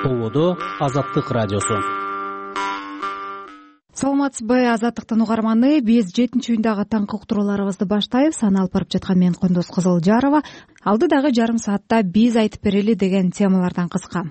Ободо Азаттык радиосу. Саламатсызбы, Азаттыктын угарманы. Биз 7-июндагы таңкы уктурууларыбызды баштайбыз. Аны алып барып жаткан мен Кондос Кызылжарова. Алдыдагы жарым саатта биз айтып берели деген темалардан кыска.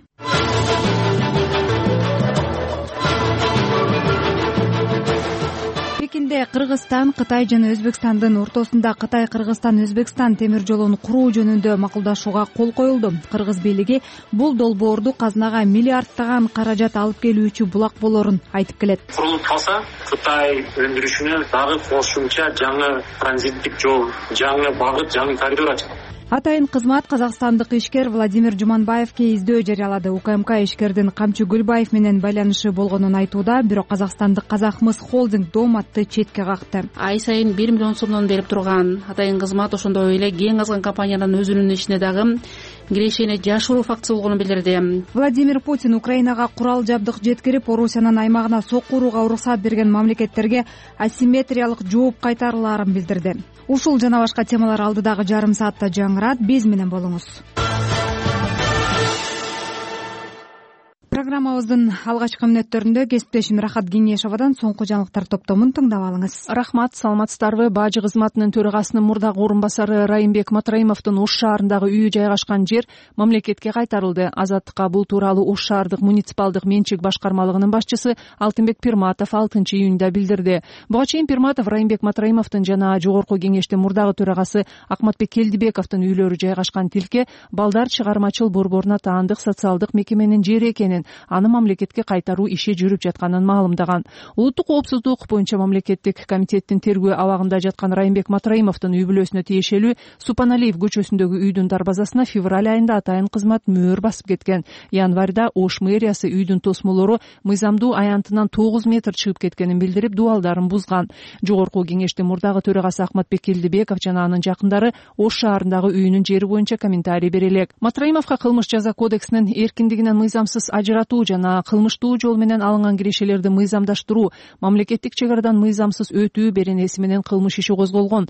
Пекинде Кыргызстан, Кытай жана Өзбекстандын ортосунда Кытай-Кыргызстан-Өзбекстан темир жолун куруу жөнүндө макулдашууга кол коюлду. Кыргыз бийлиги бул долбоорду казынага миллиардтаган каражат алып келүүчү булак болорун айтып келет. Курулуп калса, Кытай өндүрүшүнө дагы кошумча жаңы транзиттик жол, жаңы багыт, жаңы коридор ачылат. Атайын кызмат казакстандык ишкер Владимир Жуманбаевке издөө жарыялады. УКМК ишкердин Камчы Гүлбаев менен байланышы болгонун айтууда, бирок казакстандык Казахмыс холдинг Доматты четке какты. Ай сайын 1 миллион сомдон берип турган атайын кызмат ошондой эле кең азган компаниянын өзүнүн ишине дагы кирешени жашыруу фактысы болгонун билдирди. Владимир Путин Украинага курал жабдык жеткирип, Орусиянын аймагына соккурууга уруксат берген мамлекеттерге асимметриялык жооп кайтарылаарын билдирди. Ушул жана башка темалар алдыдагы жарым саатта жаңырат. Биз менен болуңуз. Программабыздын алгачкы мүнөттөрүндө кесиптешим Рахат Кеңешовдон соңку жаңылыктар топтомун тыңдап алыңыз. Рахмат, саламатсыздарбы? Бажы кызматынын төрагасынын мурдагы орун басары Райымбек Матраимовдун Ош шаарындагы үйү жайгашкан жер мамлекетке кайтарылды. Азаттыкка бул тууралуу Ош шаардык муниципалдык менчик башкармалыгынын башчысы Алтынбек Пирматов 6-июнда билдирди. Буга чейин Пирматов Райымбек Матраимовдун жана жогорку кеңештин мурдагы төрагасы Акматбек Келдибековдун үйлөрү жайгашкан тилке балдар чыгармачыл борборуна таандык социалдык мекеменин жери экенин, аны мамлекетке кайтаруу иши жүрүп жатканын маалымдаган. Улуттук коопсуздук боюнча мамлекеттик комитеттин тергөө абагында жаткан Райымбек Матраимовдун үй бүлөсүнө тиешелүү Супаналиев көчөсүндөгү үйдүн дарбазасына февраль айында атайын кызмат мөөр басып кеткен. Январда Ош мэриясы үйдүн тосмолору мыйзамдуу аянтынан 9 метр чыгып кеткенин билдирип, дубалдарын бузган. Жогорку кеңештин мурдагы төрагасы Акматбек Келдибеков жана анын жакындары Ош шаарындагы үйүнүн жери боюнча комментарий бере элек. Матраимовго кылмыш жаза кодексинин эркиндигинен мыйзамсыз ажыратуу жана кылмыштуу жол менен алынган кирешелерди мыйзамдаштыруу, мамлекеттик чек арадан мыйзамсыз өтүү беренеси менен кылмыш иши козголгон.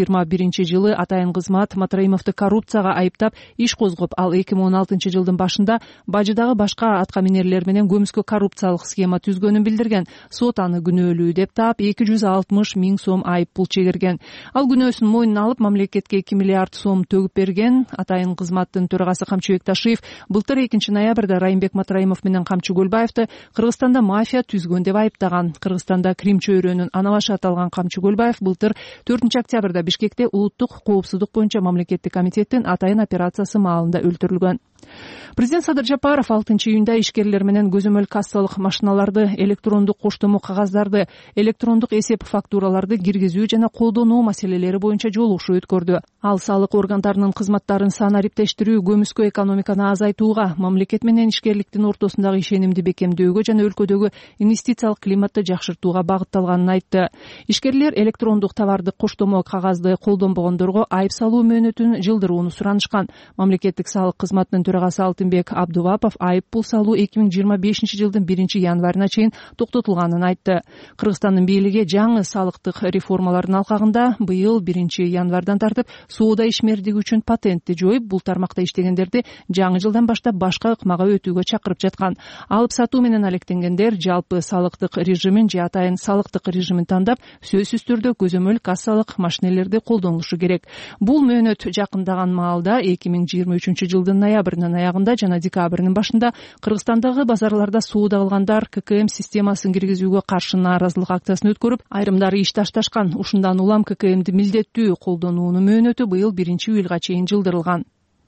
21-жылы атайын кызмат Матраимовду коррупцияга айыптап иш козгоп, ал 2016-жылдын башында Бажыдагы башка аткаминерлер менен көмүскө коррупциялык схема түзгөнүн билдирген. Сот аны күнөөлүү деп таап 260 миң сом айып пул чегирген. Ал күнөөсүн мойнуна алып мамлекетке 2 миллиард сом төгүп берген. Атайын кызматтын төрагасы Камчы Бекташиев былтыр 2-ноябрда Райымбек Матраимов менен Камчы Гөлбаевди Кыргызстанда мафия түзгөн деп айыптаган. Кыргызстанда Крим чөйрөнүн ана башы аталган Камчы Гөлбаев былтыр 4-октябрда Бишкекте улуттук коопсуздук боюнча мамлекеттик комитеттин атайын операциясы маалында өлтүрүлгөн. Президент Садыр Жапаров 6-июнда ишкерлер менен көзөмөл кассалык машиналарды, электрондук коштомо кагаздарды, электрондук эсеп фактураларды киргизүү жана колдонуу маселелери боюнча жолугушуу өткөрдү. Ал салык органдарынын кызматтарын санариптештирүү, көмүскө экономиканы азайтууга, мамлекет менен ишкерликтин ортосундагы ишенимди бекемдөөгө жана өлкөдөгү инвестициялык климатты жакшыртууга багытталганын айтты. Ишкерлер электрондук товардык коштомо кагазды колдонбогондорго айып салуу мөөнөтүн жылдырууну суранышкан. Мамлекеттик салык кызматынын төрагасы Алтынбек Абдувапов айып пул салуу 2025-жылдын 1-январына чейин токтотулганын айтты. Кыргызстандын бийлиги жаңы салыктык реформалардын алкагында быйыл 1-январдан тартып соода ишмердиги үчүн патентти жоюп, бул тармакта иштегендерди жаңы жылдан баштап башка ыкмага өтүүгө чакырып жаткан. Алып сатуу менен алектенгендер жалпы салыктык режимин же атайын салыктык режимин тандап, сөзсүз түрдө көзөмөл кассалык машинелерди колдонушу керек. Бул мөөнөт жакындаган маалда 2023-жылдын ноябрынын аягында жана декабрынын башында Кыргызстандагы базарларда соода кылгандар ККМ системасын киргизүүгө каршы нааразылык акциясын өткөрүп, айрымдары иш ташташкан. Ушундан улам ККМди милдеттүү колдонуунун мөөнөтү быйыл 1-июлга чейин жылдырылган.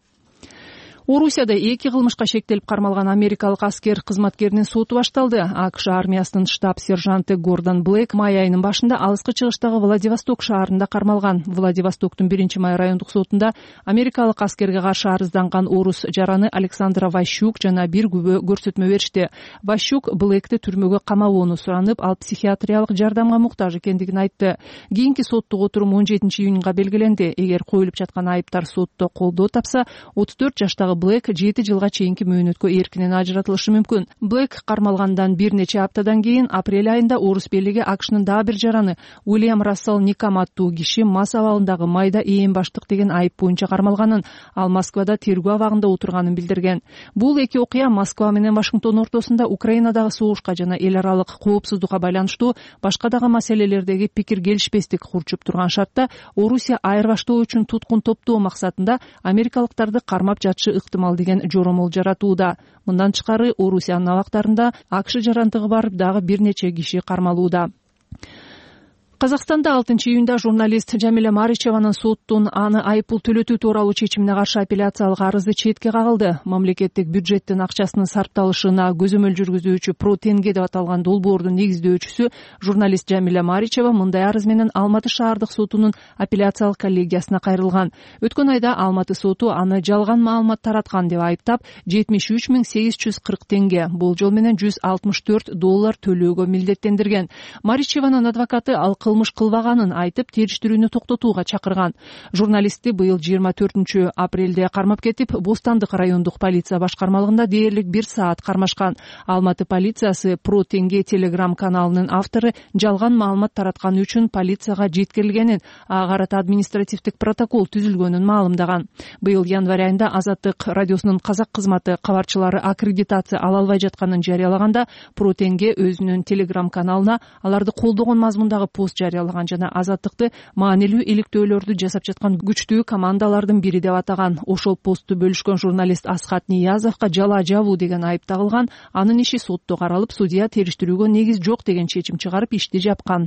Орусияда 2 кылмышка шектелип кармалган америкалык аскер кызматкеринин соту башталды. АКШ армиясынын штаб сержанты Гордон Блейк май айынын башында алыскы чыгыштагы Владивосток шаарында кармалган. Владивостоктун 1-май райондук сотунда америкалык аскерге каршы арызданган орус жараны Александра Ващук жана бир күбө көрсөтмө беришти. Ващук Блейкти түрмөгө камалууну суранып, ал психиатриялык жардамга муктаж экендигин айтты. Кийинки соттук отурум 17-июнга белгиленди. Эгер коюлуп жаткан айыптар сотто колдоо тапса, 34 жаштагы Блэк 7 жылга чейинки мөөнөткө эркинен ажыратылышы мүмкүн. Блэк кармалгандан бир нече аптадан кийин апрель айында орус бийлиги АКШнын дагы бир жараны Уильям Рассел Никам аттуу киши мас абалындагы майда ээн баштык деген айып боюнча кармалганын, ал Москвада тергөө абагында отурганын билдирген. Бул эки окуя Москва менен Вашингтон ортосунда Украинадагы согушка жана эл аралык коопсуздукка байланыштуу башка дагы маселелердеги пикир келишпестик курчуп турган шартта Орусия айырбаштоо үчүн туткун топтоо максатында америкалыктарды кармап жатышы ыктымал деген жоромол жаратууда. Мындан тышкары Орусиянын абактарында АКШ жарандыгы бар дагы бир нече киши кармалууда. Казакстанда 6-июнда журналист Жамиля Маричеванын соттун аны айыппул төлөтүү тууралуу чечимине каршы апелляциялык арызы четке кагылды. Мамлекеттик бюджеттин акчасынын сарпталышына көзөмөл жүргүзүүчү Pro-Tenge деп аталган долбоордун негиздөөчүсү журналист Жамиля Маричева мындай арыз менен Алматы шаардык сотунун апелляциялык коллегиясына кайрылган. Өткөн айда Алматы соту аны жалган маалымат тараткан деп айыптап 73.840 тенге, болжол менен $164 төлөөгө милдеттендирген. Маричеванын адвокаты ал кылмыш кылбаганын айтып, териштирүүнү токтотууга чакырган. Журналистти быйыл 24 апрелде кармап кетип, Бостандык райондук полиция башкармалыгында дээрлик 1 саат кармашкан. Алматы полициясы Pro-Tenge телеграм каналынын автору жалган маалымат таратканы үчүн полицияга жеткирилгенин, ага карата административдик протокол түзүлгөнүн маалымдаган. Быйыл январь айында Азаттык радиосунун казак кызматы кабарчылары аккредитация ала албай жатканын жарыялаганда, Pro-Tenge өзүнүн телеграм каналына аларды колдогон мазмундагы пост жарыялаган жана Азаттыкты маанилүү иликтөөлөрдү жасап жаткан күчтүү командалардын бири деп атаган. Ошол постту бөлүшкөн журналист Асхат Ниязовго жала жабуу деген айып тагылган. Анын иши сотто каралып, судья териштирүүгө негиз жок деген чечим чыгарып ишти жапкан.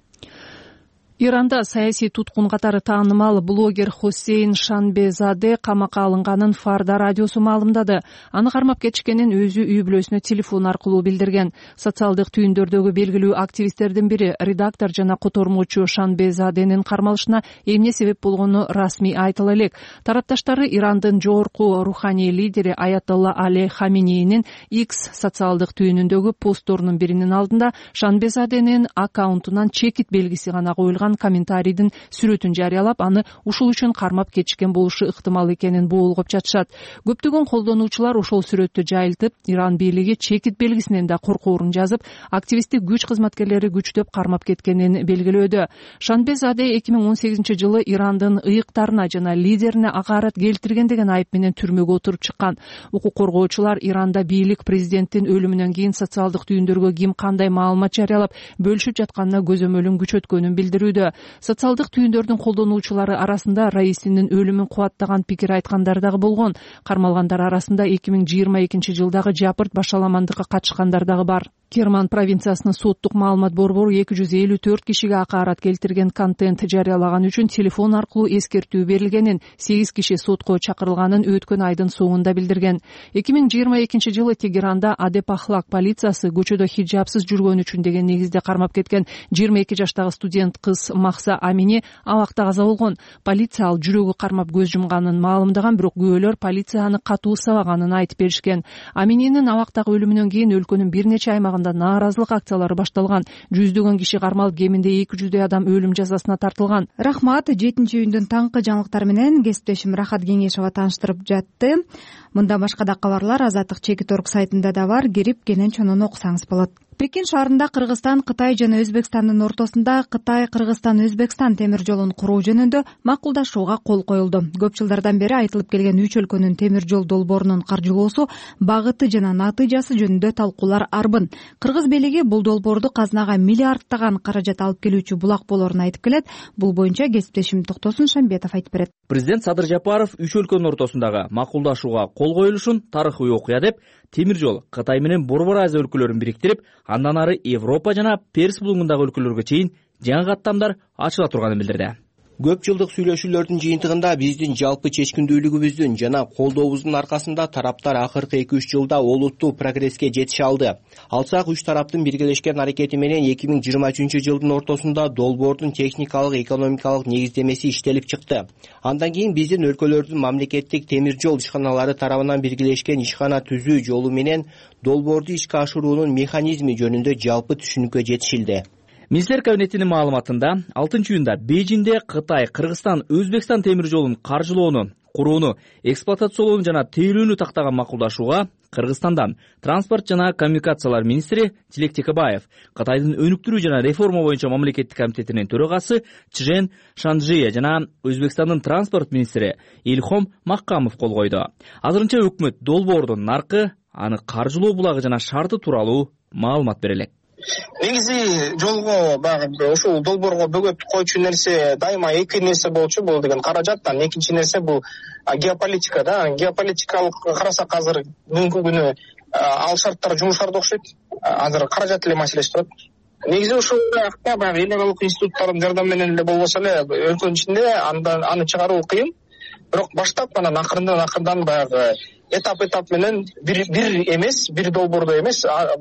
Иранда саясий туткун катары таанымал блогер Хосейн Шанбезаде камакка алынганын Фарда радиосу маалымдады. Аны кармап кетишкенин өзү үй бүлөсүнө телефон аркылуу билдирген. Социалдык түйүндөрдөгү белгилүү активисттердин бири редактор жана котормочу Шанбезаденин кармалышына эмне себеп болгону расмий айтыла элек. Тарапташтары Ирандын жогорку руханий лидери Аятолла Али Хаминейнин X социалдык түйүнүндөгү постторунун биринин алдында Шанбезаденин аккаунтунан чекит белгиси гана коюлган комментарийдин сүрөтүн жарыялап, аны ушул үчүн кармап кетишкен болушу ыктымал экенин боолгоп жатышат. Көптөгөн колдонуучулар ошол сүрөттү жайылтып, Иран бийлиги чекит белгисинен да коркоорун жазып, активисттик күч кызматкерлери күчтөп кармап кеткенин белгилөөдө. Шанбезаде 2018 жылы Ирандын ыйыктарына жана лидерине акаарат келтирген деген айып менен түрмөгө отуруп чыккан. Укук коргоочулар Иранда бийлик президенттин өлүмүнөн кийин социалдык түйүндөргө ким кандай маалымат жарыялап, бөлүшүп жатканына көзөмөлүн күчөткөнүн билдирүүдө. Социалдык түйүндөрдүн колдонуучулары арасында Раисинин өлүмүн кубаттаган пикир айткандар дагы болгон. Кармалгандар арасында 2022 жылдагы жапырт башаламандыкка катышкандар дагы бар. Керман провинциясынын соттук маалымат борбору 254 кишиге акаарат келтирген контент жарыялаган үчүн телефон аркылуу эскертүү берилгенин, 8 киши сотко чакырылганын өткөн айдын соңунда билдирген. 2022 жылы Тегеранда Адепахлак полициясы көчөдө хиджабсыз жүргөн үчүн деген негизде кармап кеткен 22 жаштагы студент кыз Махса Амини абакта каза болгон. Полиция ал жүрөгү кармап көз жумганын маалымдаган, бирок күбөлөр полицияны катуу сабаганын айтып беришкен. Амининин абактагы өлүмүнөн кийин өлкөнүн бир нече аймагында нааразылык акциялары башталган. Жүздөгөн киши кармалып, кеминде 200 адам өлүм жазасына тартылган. Рахмат. 7-июндун таңкы жаңылыктары менен кесиптешим Рахат Кеңешова тааныштырып жатты. Мындан башка да кабарлар Азаттык Чекит.орг сайтында да бар. Кирип кенен чонуну окусаңыз болот. Пекин шаарында Кыргызстан, Кытай жана Өзбекстандын ортосунда Кытай-Кыргызстан темир жолун куруу жөнүндө макулдашууга кол коюлду. Көп жылдардан бери айтылып келген үч өлкөнүн темир жол долбоорунун каржылоосу, багыты жана натыйжасы жөнүндө талкуулар арбын. Кыргыз бийлиги бул долбоорду казынага миллиардтаган каражат алып келүүчү булак болоорун айтып келет. Бул боюнча кесиптешим Токтосун Шамбетов айтып берет. Президент Садыр Жапаров үч өлкөнүн ортосундагы макулдашууга кол коюлушун тарыхый окуя деп, темир жол Кытай менен Борбор Азия өлкөлөрүн бириктирип, андан ары Европа жана Перс булуңундагы өлкөлөргө чейин жаңы каттамдар ачыла турганын билдирди. Көп жылдык сүйлөшүүлөрдүн жыйынтыгында биздин жалпы чечкиндүүлүгүбүздүн жана колдообуздун аркасында тараптар акыркы 2-3 жылда олуттуу прогресске жетише алды. Алсак, үч тараптын биргелешкен аракети менен 2023 жылдын ортосунда долбоордун техникалык, экономикалык негиздемеси иштелип чыкты. Андан кийин биздин өлкөлөрдүн мамлекеттик темир жол ишканалары тарабынан биргелешкен ишкана түзүү жолу менен долбоорду ишке ашыруунун механизми жөнүндө жалпы түшүнүккө жетишилди. Министрлер кабинетинин маалыматында 6-июнда Бейжиңде Кытай, Кыргызстан, Өзбекстан темир жолун каржылоону курууну, эксплуатациялоону жана тейлөөнү тактаган макулдашууга Кыргызстандан транспорт жана коммуникациялар министри Тилек Текебаев, Кытайдын өнүктүрүү жана реформа боюнча мамлекеттик комитетинин төрагасы Чжен Шанжие жана Өзбекстандын транспорт министри Илхом Маккамов кол койду. Азырынча өкмөт долбоордун наркы, аны каржылоо булагы жана шарты тууралуу маалымат бере элек. Негизи жолго баягы ушул долбоорго бөгөт койчу нерсе дайыма эки нерсе болчу. Бул деген каражаттан, экинчи нерсе бул геополитика да. Геополитикалык карасак азыр бүгүнкү күнү ал шарттар жумушарда окшойт. Азыр каражат эле маселеси турат. Негизи ушул баягы эл аралык институттардын жардамы менен эле болбосо эле өлкөнүн ичинде аны чыгаруу кыйын. Бирок баштап анан акырындан баягы этап менен бир эмес, бир долбоордо эмес,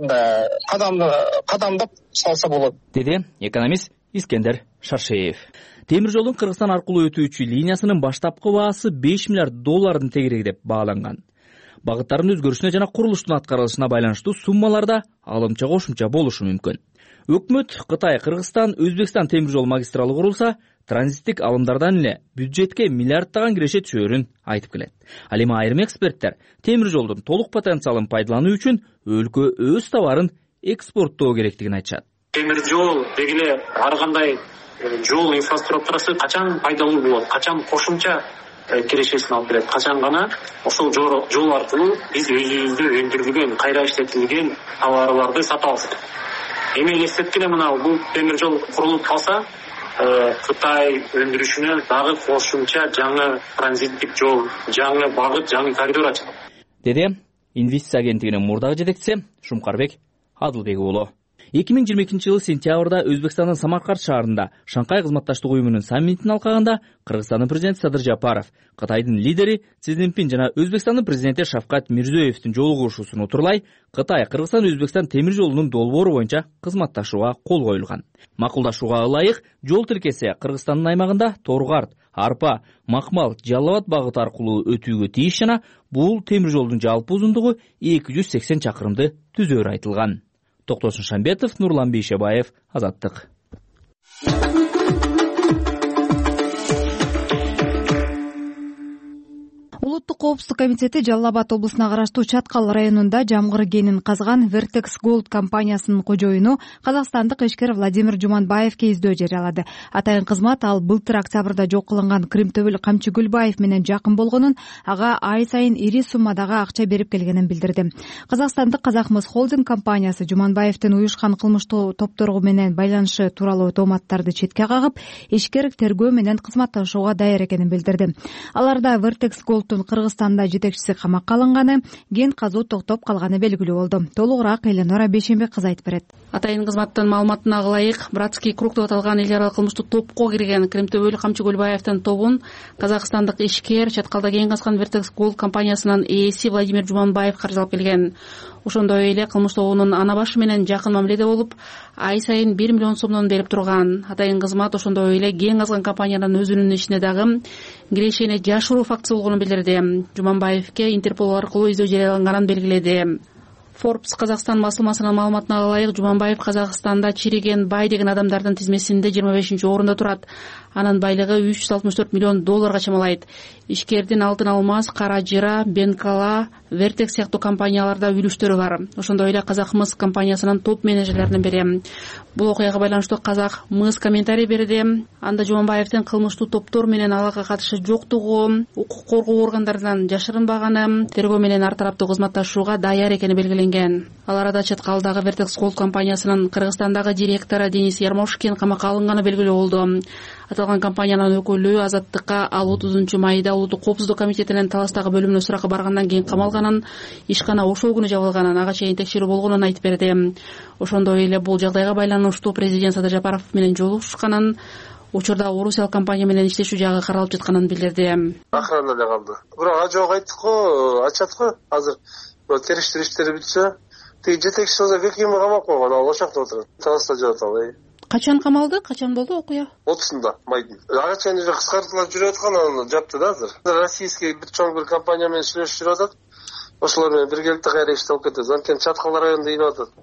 кадамдап салса болот, деди экономист Искендер Шаршеев. Темир жолдун Кыргызстан аркылуу өтүүчү линиясынын баштапкы баасы $5 миллиард тегереги деп бааланган. Багыттардын өзгөрүшүнө жана курулуштун аткарылышына байланыштуу суммаларда алымча кошумча болушу мүмкүн. Өкмөт Кытай, Кыргызстан, Өзбекстан темир жол магистралы курулса, транзиттик алымдардан эле бюджетке миллиарддаган киреше түшөөрүн айтып келет. Ал эми айрым эксперттер темир жолдун толук потенциалын пайдалануу үчүн өлкө өз товарын экспорттоо керектигин айтышат. Темир жол дегиле ар кандай жол инфраструктурасы качан пайдалуу болот, качан кошумча кирешесин алып берет, качан гана ошол жол аркылуу биз өзүбүздө өндүрүлгөн, кайра иштетилген товарларды сатып алсак. Эми элестеткиле мына бул темир жол курулуп калса, Кытай өндүрүшүнө дагы кошумча жаңы транзиттик жол, жаңы багыт, жаңы коридор ачылат, деди инвестиция агенттигинин мурдагы жетекчиси Шумкарбек Адылбек уулу. 2022 сентябрда Өзбекстандын Самарканд шаарында Шанхай кызматташтык уюмунун саммитин алкаганда Кыргызстандын президенти Садыр Жапаров, Кытайдын лидери Си Цзиньпин жана Өзбекстандын президенти Шавкат Мирзиёевдин жолугушуусун утурлай Кытай, Кыргызстан, Өзбекстан темир жолунун долбоору боюнча кызматташууга кол коюлган. Макулдашууга ылайык жол тилкеси Кыргызстандын аймагында Торгарт, Арпа, Макмал, Жалал Абад багыты аркылуу өтүүгө тийиш жана бул темир жолдун жалпы узундугу 280 чакырымды түзөөрү айтылган. Токтосун Шамбетов, Нурлан Бейшебаев, Азаттык. Улуттук коопсуздук комитети Жалал Абад облусуна караштуу Чаткал районунда жамгыр кенин казган Vertex Gold компаниясынын кожоюну казакстандык ишкер Владимир Жуманбаевке издөө жарыялады. Атайын кызмат ал былтыр октябрда жок кылынган Кримтөбүл Камчы Гүлбаев менен жакын болгонун, ага ай сайын ири суммадагы акча берип келгенин билдирди. Казакстандык Казакмыс холдинг компаниясы Жуманбаевдин уюшкан кылмыштуу топтору менен байланышы тууралуу тооматтарды четке кагып, ишкер тергөө менен кызматташууга даяр экенин билдирди. Аларда Vertex Gold Кыргызстанда жетекчиси камакка алынганы, ген казуу токтоп калганы белгилүү болду. Толугураак Эленора Бейшембек кызы айтып берет. Атайын кызматтын маалыматына ылайык, Братский круг деп аталган эл аралык кылмыштуу топко кирген Кримтөбөл Камчы Гүлбаевдин тобун казакстандык ишкер Чаткалда кен казган Vertex Gold компаниясынын ээси Владимир Жуманбаев каржылап келген. Ошондой эле кылмыш тобунун ана башы менен жакын мамиледе болуп, ай сайын 1 миллион сомдон берип турган. Атайын кызмат ошондой эле кен казган компаниянын өзүнүн ишине дагы кирешени жашыруу фактысы болгонун билдирди. Жуманбаевке Интерпол аркылуу издөө жарыяланганын белгиледи. Forbes Казакстан басылмасынын маалыматына ылайык, Жуманбаев Казакстанда чириген бай деген адамдардын тизмесинде 25-орунда турат. Анын байлыгы $364 миллион чамалайт. Ишкердин Алтын Алмаз, Кара Жыра, Бенкала, Vertex сыяктуу компанияларда үлүштөрү бар. Ошондой эле Казакмыс компаниясынын топ менеджерлеринин бири. Бул окуяга байланыштуу Казакмыс комментарий берди. Анда Жуманбаевдин кылмыштуу топтор менен алакка катышы жоктугу, укук коргоо органдарынан жашырынбаганы, тергөө менен ар тараптуу кызматташууга даяр экени белгиленген. Ал арада Чаткалдагы Vertex Gold компаниясынын Кыргызстандагы директору Денис Ярмошкин камакка алынганы белгилүү болду. Аталган компаниянын өкүлү Азаттыкка ал 30-майда Улуттук коопсуздук комитетинин Таластагы бөлүмүнө суракка баргандан кийин камалганын, ишкана ошол күнү жабылганын, ага чейин текшерүү болгонун айтып берди. Ошондой эле бул жагдайга байланыштуу президент Садыр Жапаров менен жолугушканын, учурда орусиялык компания менен иштешүү жагы каралып жатканын билдирди. Охрана эле калды. Бирок ажоо айттык го, ачат го. Азыр териштир иштери бүтсө, тиги жетекчиси болсо Бекимов камап койгон, ал ошакта отурат. Таласта жатат ал. Качан камалды? Качан болду окуя? 30-да майдын. Ага чейин уже кыскартылып жүрүп аткан, аны жапты да азыр. Российский бир чоң бир компания менен сүйлөшүп жүрүп атат. Ошолор менен биргеликте кайра иштеп кетет. Анткени Чаткал районунда ийип атат.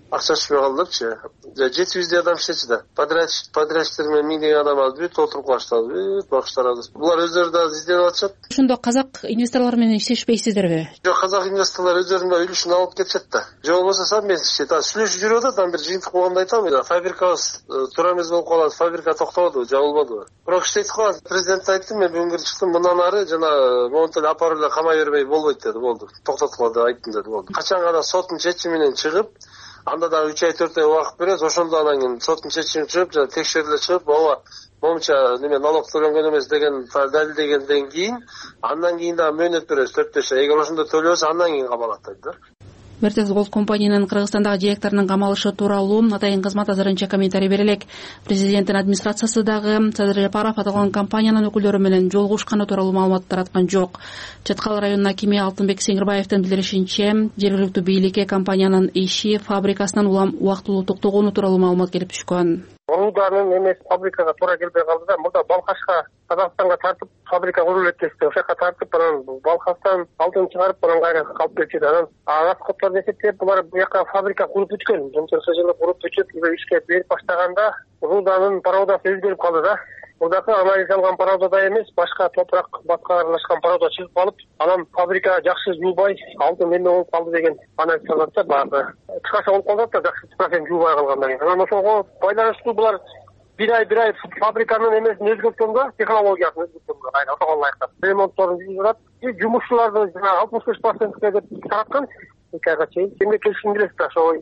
акча түшпөй калдыларчы. 700 адам иштечи да. Подрядчиктер менен 1000 адам алып бүт отуруп калыштыр. Багыштарабыз. Булар өздөрү да изденип атышат. Ошондо казак инвесторлор менен иштешпейсиздерби? Жок, казак инвесторлор өздөрүнүн үлүшүн алып кетишет да. Же болбосо совместно иштейт. Сүйлөшүп жүрүп атат, анан бир жыйынтык болгондо айтам, фабрикабыз туура эмес болуп калат, фабрика токтободубу, жабылбадыбы. Бирок иштейт го. Президент айтты, мен бүгүн чыктым, мындан ары жана момунтип апарып эле камай бербей болбойт деди, болду. Токтоткула деп айттым деди, болду. Качан гана соттун чечими менен чыгып, анда дагы 3 ай 4 ай убакыт беребиз, ошондо анан кийин соттун чечими чыгып, жана текшериле чыгып, ооба момунча налог төлөнгөн эмес деген далилдегенден кийин, андан кийин дагы мөөнөт беребиз 4-5 ай. Эгер ошондо төлөбөсө, андан кийин камалат дейт да. Vertex Gold компаниянын Кыргызстандагы директорунун камалышы тууралуу атайын кызмат азырынча комментарий бере элек. Президенттин администрациясы дагы Садыр Жапаров аталган компаниянын өкүлдөрү менен жолугушканы тууралуу маалымат тараткан жок. Чаткал районунун акими Алтынбек Сеңирбаевдин билдиришинче, жергиликтүү бийликке компаниянын иши фабрикасынан улам убактылуу токтогону тууралуу маалымат келип түшкөн. Рууданын эмес фабрикага туура келбей калды да. Мурда Балкашка, Казакстанга тартып фабрика курулат дешти. Ошол жака тартып, анан Балкастан алтын чыгарып, анан кайра калып кетти. Анан расходторду эсептеп, булар бу жака фабрика куруп бүткөн. Ошол жылы куруп бүтүп, ишке берип баштаганда Рууданын пародасы өзгөрүп калды да. Мурдакы анализ алган пародада эмес, башка топурак батка аралашкан парода чыгып калып, анан фабрика жакшы жуубай, алтын эме болуп калды деген анализ алат да. Баары кыскача болуп калат да, жакшы процент жуубай калгандан кийин. Анан ошого байланыштуу булар бир ай фабриканын эмесин өзгөрткөнгө, технологиясын өзгөрткөнгө кайра ошого ылайыктап ремонтторун жүргүзүп атат. Жумушчуларды жана 65% деп тараткан 2 айга чейин. Кимге келишим келет да, ошо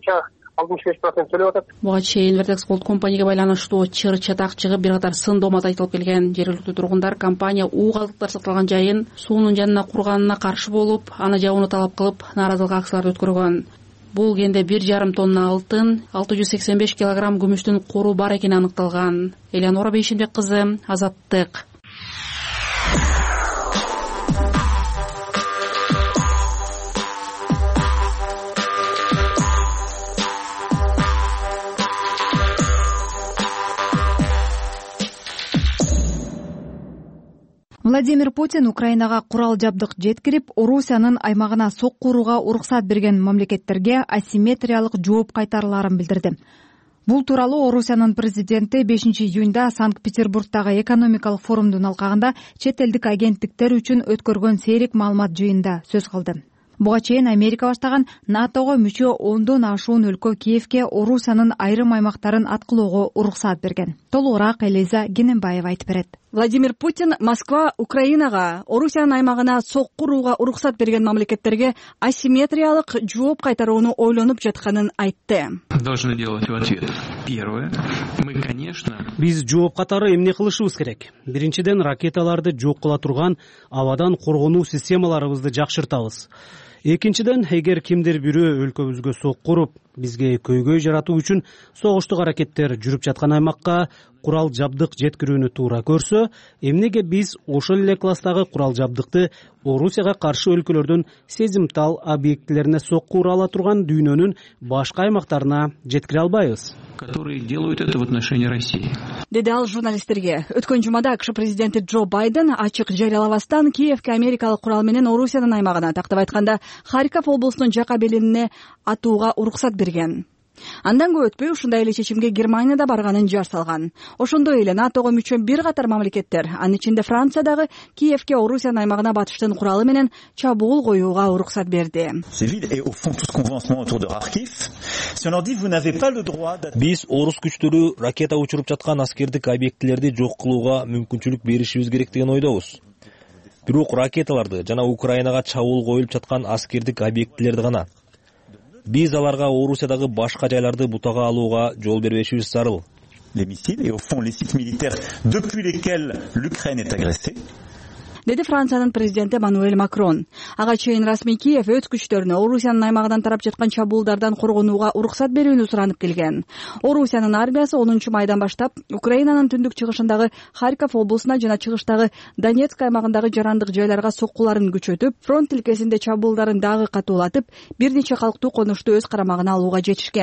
65% төлөп атат. Буга чейин Vertex Gold компанияга байланыштуу чыр чатак чыгып, бир катар сын доомат айтылып келген. Жергиликтүү тургундар компания уу калдыктар сакталган жайын суунун жанына курганына каршы болуп, аны жабууну талап кылып, нааразылык акцияларды өткөргөн. Бул кенде 1,5 тонна алтын, 685 килограмм күмүштүн кору бар экени аныкталган. Элеонора Бейшенбек кызы, Азаттык. Владимир Путин Украинага курал жабдык жеткирип, Орусиянын аймагына сокку урууга уруксат берген мамлекеттерге асимметриялык жооп кайтарыларын билдирди. Бул тууралуу Орусиянын президенти 5-июнда Санкт-Петербургдагы экономикалык форумдун алкагында чет элдик агенттиктер үчүн өткөргөн сейрек маалымат жыйынында сөз кылды. Буга чейин Америка баштаган НАТОго мүчө 10дон ашуун өлкө Киевке Орусиянын айрым аймактарын аткылоого уруксат берген. Толугураак Элиза Гененбаева айтып берет. Владимир Путин Москва Украинага, Орусиянын аймагына сокку урууга уруксат берген мамлекеттерге асимметриялык жооп кайтарууну ойлонуп жатканын айтты. Должны делать в ответ. Первое. Мы, конечно... Биз жооп катары эмне кылышыбыз керек? Биринчиден, ракеталарды жок кыла турган абадан коргонуу системаларыбызды жакшыртабыз. Экинчиден, эгер кимдир бирөө өлкөбүзгө сокку уруп, бизге көйгөй жаратуу үчүн согуштук аракеттер жүрүп жаткан аймакка курал жабдык жеткирүүнү туура көрсө, эмнеге биз ошол эле класстагы курал жабдыкты Орусияга каршы өлкөлөрдүн сезимтал объектилерине сокку ура ала турган дүйнөнүн башка аймактарына жеткире албайбыз? Которые делают это в отношении России. Деди ал журналисттерге. Өткөн жумада АКШ президенти Джо Байден ачык жарыялабастан Киевке америкалык курал менен Орусиянын аймагына, тактап айтканда Харьков облусунун жака белинине атууга уруксат берген. Андан көп өтпөй ушундай эле чечимге Германия да барганын жар салган. Ошондой эле НАТОго мүчө бир катар мамлекеттер, анын ичинде Франция дагы Киевке Орусиянын аймагына батыштын куралы менен чабуул коюуга уруксат берди. Биз орус күчтөрү ракета учуруп жаткан аскердик объектилерди жок кылууга мүмкүнчүлүк беришибиз керек деген ойдобуз. Бирок ракеталарды жана Украинага чабуул коюлуп жаткан аскердик объектилерди гана. Биз аларга Орусиядагы башка жайларды бутага алууга жол бербешибиз зарыл. Les missiles et au fond les sites militaires depuis lesquels l'Ukraine est agressée. Деди Франциянын президенти Эммануэль Макрон. Ага чейин расмий Киев өз күчтөрүнө Орусиянын аймагынан тарап жаткан чабуулдардан коргонууга уруксат берүүнү суранып келген. Орусиянын армиясы 10 майдан баштап Украинанын түндүк чыгышындагы Харьков облусуна жана чыгыштагы Донецк аймагындагы жарандык жайларга соккуларын күчөтүп, фронт тилкесинде чабуулдарын дагы катуулатып, бир нече калктуу конушту өз карамагына алууга жетишкен.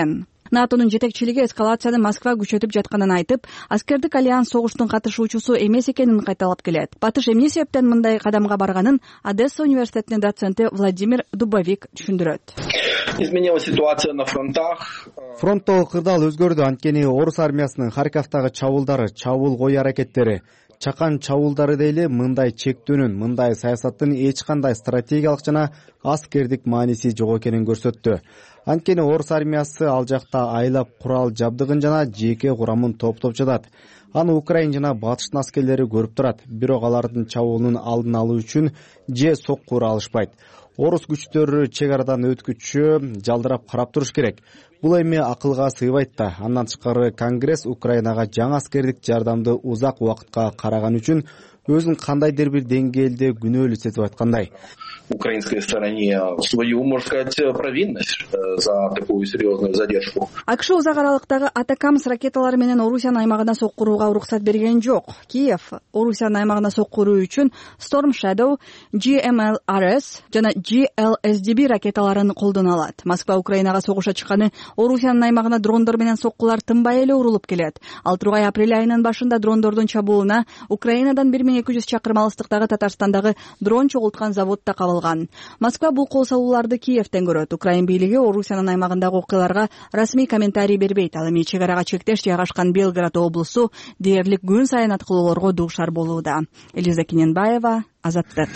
натонун жетекчилиги эскалацияны Москва күчөтүп жатканын айтып, аскердик альянс согуштун катышуучусу эмес экенин кайталап келет. Батыш эмне себептен мындай кадамга барганын Одесса университетинин доценти Владимир Дубовик түшүндүрөт. Изменилась ситуация на фронтах. Фронттогу кырдаал өзгөрдү. Анткени орус армиясынын Харьковдагы чабуулдары, чабуул кою аракеттери, чакан чабуулдары дейли мындай чектөөнүн, мындай саясаттын эч кандай стратегиялык жана аскердик мааниси жок экенин көрсөттү. Анткени орус армиясы ал жакта айлап курал жабдыгын жана жеке курамын топтоп жатат. Аны Украина жана батыштын аскерлери көрүп турат. Бирок алардын чабуулунун алдын алуу үчүн же сокку ура алышпайт. Орус күчтөрү чек арадан өткүчү жалдырап карап туруш керек. Бул эми акылга сыйбайт да. Андан тышкары Конгресс Украинага жаңы аскердик жардамды узак убакытка караган үчүн өзүн кандайдыр бир деңгээлде күнөөлүү сезип аткандай. Украинской стороне свою, можно сказать, провинность за такую серьезную задержку. АКШ узак аралыктагы Атакамс ракеталары менен Орусиянын аймагына соккурууга уруксат берген жок. Киев Орусиянын аймагына соккуруу үчүн Storm Shadow, GMLRS жана GLSDB ракеталарын колдоно алат. Москва Украинага согушка чыкканы Орусиянын аймагына дрондор менен соккулар тынбай эле урулуп келет. Ал тургай апрель айынын башында дрондордун чабуулуна Украинадан 1200 чакырым алыстыктагы Татарстандагы дрон чогулткан заводда кабылган. Москва бул кол салууларды Киевтен көрөт. Украин бийлиги Орусиянын аймагындагы окуяларга расмий комментарий бербейт. Ал эми чек арага чектеш жайгашкан Белград облусу дээрлик күн сайын аткылоолорго дуушар болууда. Элиза Кененбаева, Азаттык.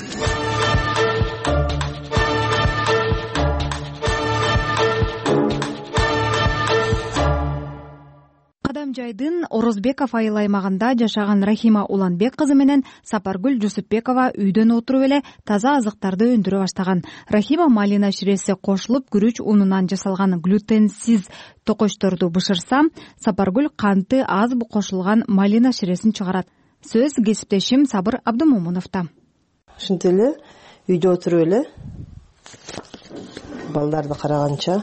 Кадамжайдын Орозбеков айыл аймагында жашаган Рахима Уланбек кызы менен Сапаргүл Жусупбекова үйдөн отуруп эле таза азыктарды өндүрө баштаган. Рахима малина ширеси кошулуп, күрүч унунан жасалган глютенсиз токочторду бышырса, Сапаргүл канты аз кошулган малина ширесин чыгарат. Сөз кесиптешим Сабыр Абдымомуновдо. Ушинтип эле үйдө отуруп эле балдарды караганча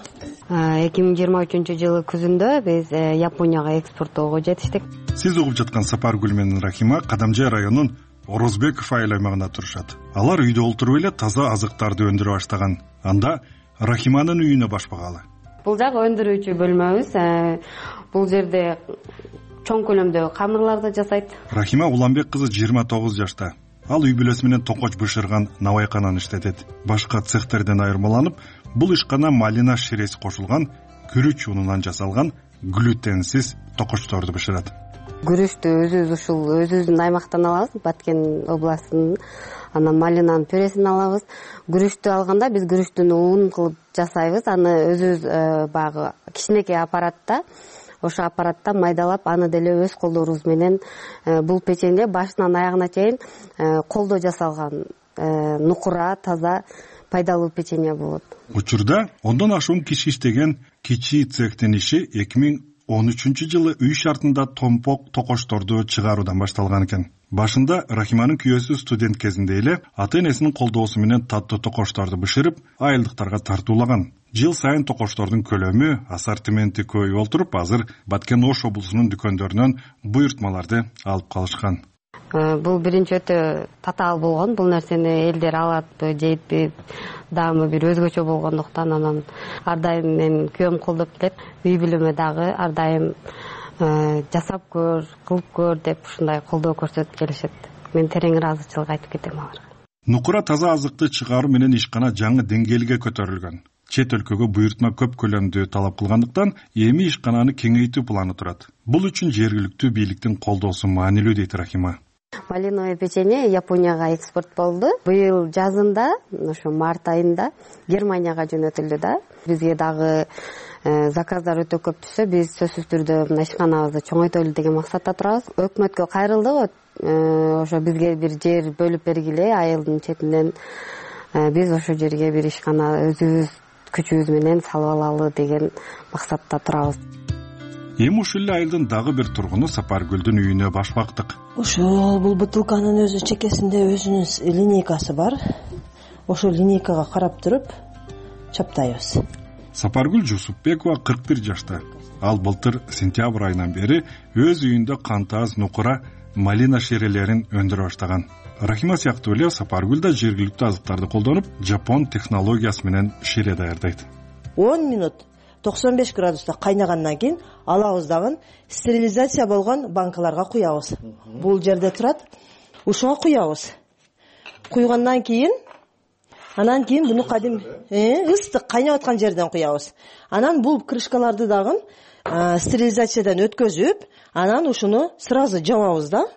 2023-жылы күзүндө биз Японияга экспорттоого жетиштик. Сиз угуп жаткан Сапаргүл менен Рахима Кадамжай районунун Орозбеков айыл аймагында турушат. Алар үйдө олтуруп эле таза азыктарды өндүрө баштаган. Анда Рахиманын үйүнө башпагалы. Бул жак өндүрүүчү бөлмөбүз. Бул жерде чоң көлөмдө камырларды жасайт. Рахима Уланбек кызы 29 жашта. Ал үй бүлөсү менен токоч бышырган навайкананы иштетет. Башка цехтерден айырмаланып, бул ишкана малина ширеси кошулган күрүч унунан жасалган глютенсиз токочторду бышырат. Күрүчтү өзүбүз ушул өзүбүздүн аймактан алабыз, Баткен областынын. Анан малинанын пюресин алабыз. Күрүчтү алганда биз күрүчтүн унун кылып жасайбыз. Аны өзүбүз багы кичинекей аппаратта, ошо аппаратта майдалап, аны деле өз колдорубуз менен бул печенье башынан аягына чейин колдо жасалган нукура, таза, пайдалуу печенье болот. Учурда ондон ашуун киши иштеген кичи цехтин иши 2013-жылы үй шартында томпок токочторду чыгаруудан башталган экен. Башында Рахиманын күйөөсү студент кезинде эле ата-энесинин колдоосу менен таттуу токочторду бышырып, айылдыктарга тартуулаган. Жыл сайын токочтордун көлөмү, ассортименти көбөйүп олтуруп, азыр Баткен Ош облусунун дүкөндөрүнөн буйртмаларды алып калышкан. Бул биринчи өтө татаал болгон. Бул нерсени элдер алатпы, жейтпи, даамы бир өзгөчө болгондуктан анан ар дайым мен күйөөм колдоп келет. Үй бүлөмө дагы ар дайым жасап көр, кылып көр деп ушундай колдоо көрсөтүп келишет. Мен терең ыраазычылык айтып кетем аларга. Нукура таза азыкты чыгаруу менен ишкана жаңы деңгээлге көтөрүлгөн. Чет өлкөгө буйртма көп көлөмдүү талап кылгандыктан эми ишкананы кеңейтүү планы турат. Бул үчүн жергиликтүү бийликтин колдоосу маанилүү дейт Рахима. Малиновый печенье Японияга экспорт болду. Быйыл жазында, ошо март айында Германияга жөнөтүлдү да. Бизге дагы заказдар өтө көп түшсө, биз сөзсүз түрдө ишканабызды чоңойтолу деген максатта турабыз. Өкмөткө кайрылдык, ошо бизге бир жер бөлүп бергиле айылдын четинен. Биз ошо жерге бир ишкана өзүбүз күчүбүз менен салып алалы деген максатта турабыз. Эми ушул эле айылдын дагы бир тургуну Сапаргүлдүн үйүнө баш бактык. Ошол бул бутылканын өзү чекесинде өзүнүн линейкасы бар. Ошол линейкага карап туруп чаптайбыз. Сапаргүл Жусупбекова 41 жашта. Ал былтыр сентябрь айынан бери өз үйүндө кантаз, нукура, малина шерелерин өндүрө баштаган. Рахима сыяктуу эле Сапаргүл да жергиликтүү азыктарды колдонуп, жапон технологиясы менен шере даярдайт. 10 минут 95 градуста кайнагандан кийин алабыз дагы стерилизация болгон банкаларга куябыз. Бул жерде турат. Ушуга куябыз. Куйгандан кийин анан кийин буну кадим ыстык кайнап аткан жерден куябыз. Анан бул крышкаларды дагы стерилизациядан өткөзүп, анан ушуну сразу жабабыз да.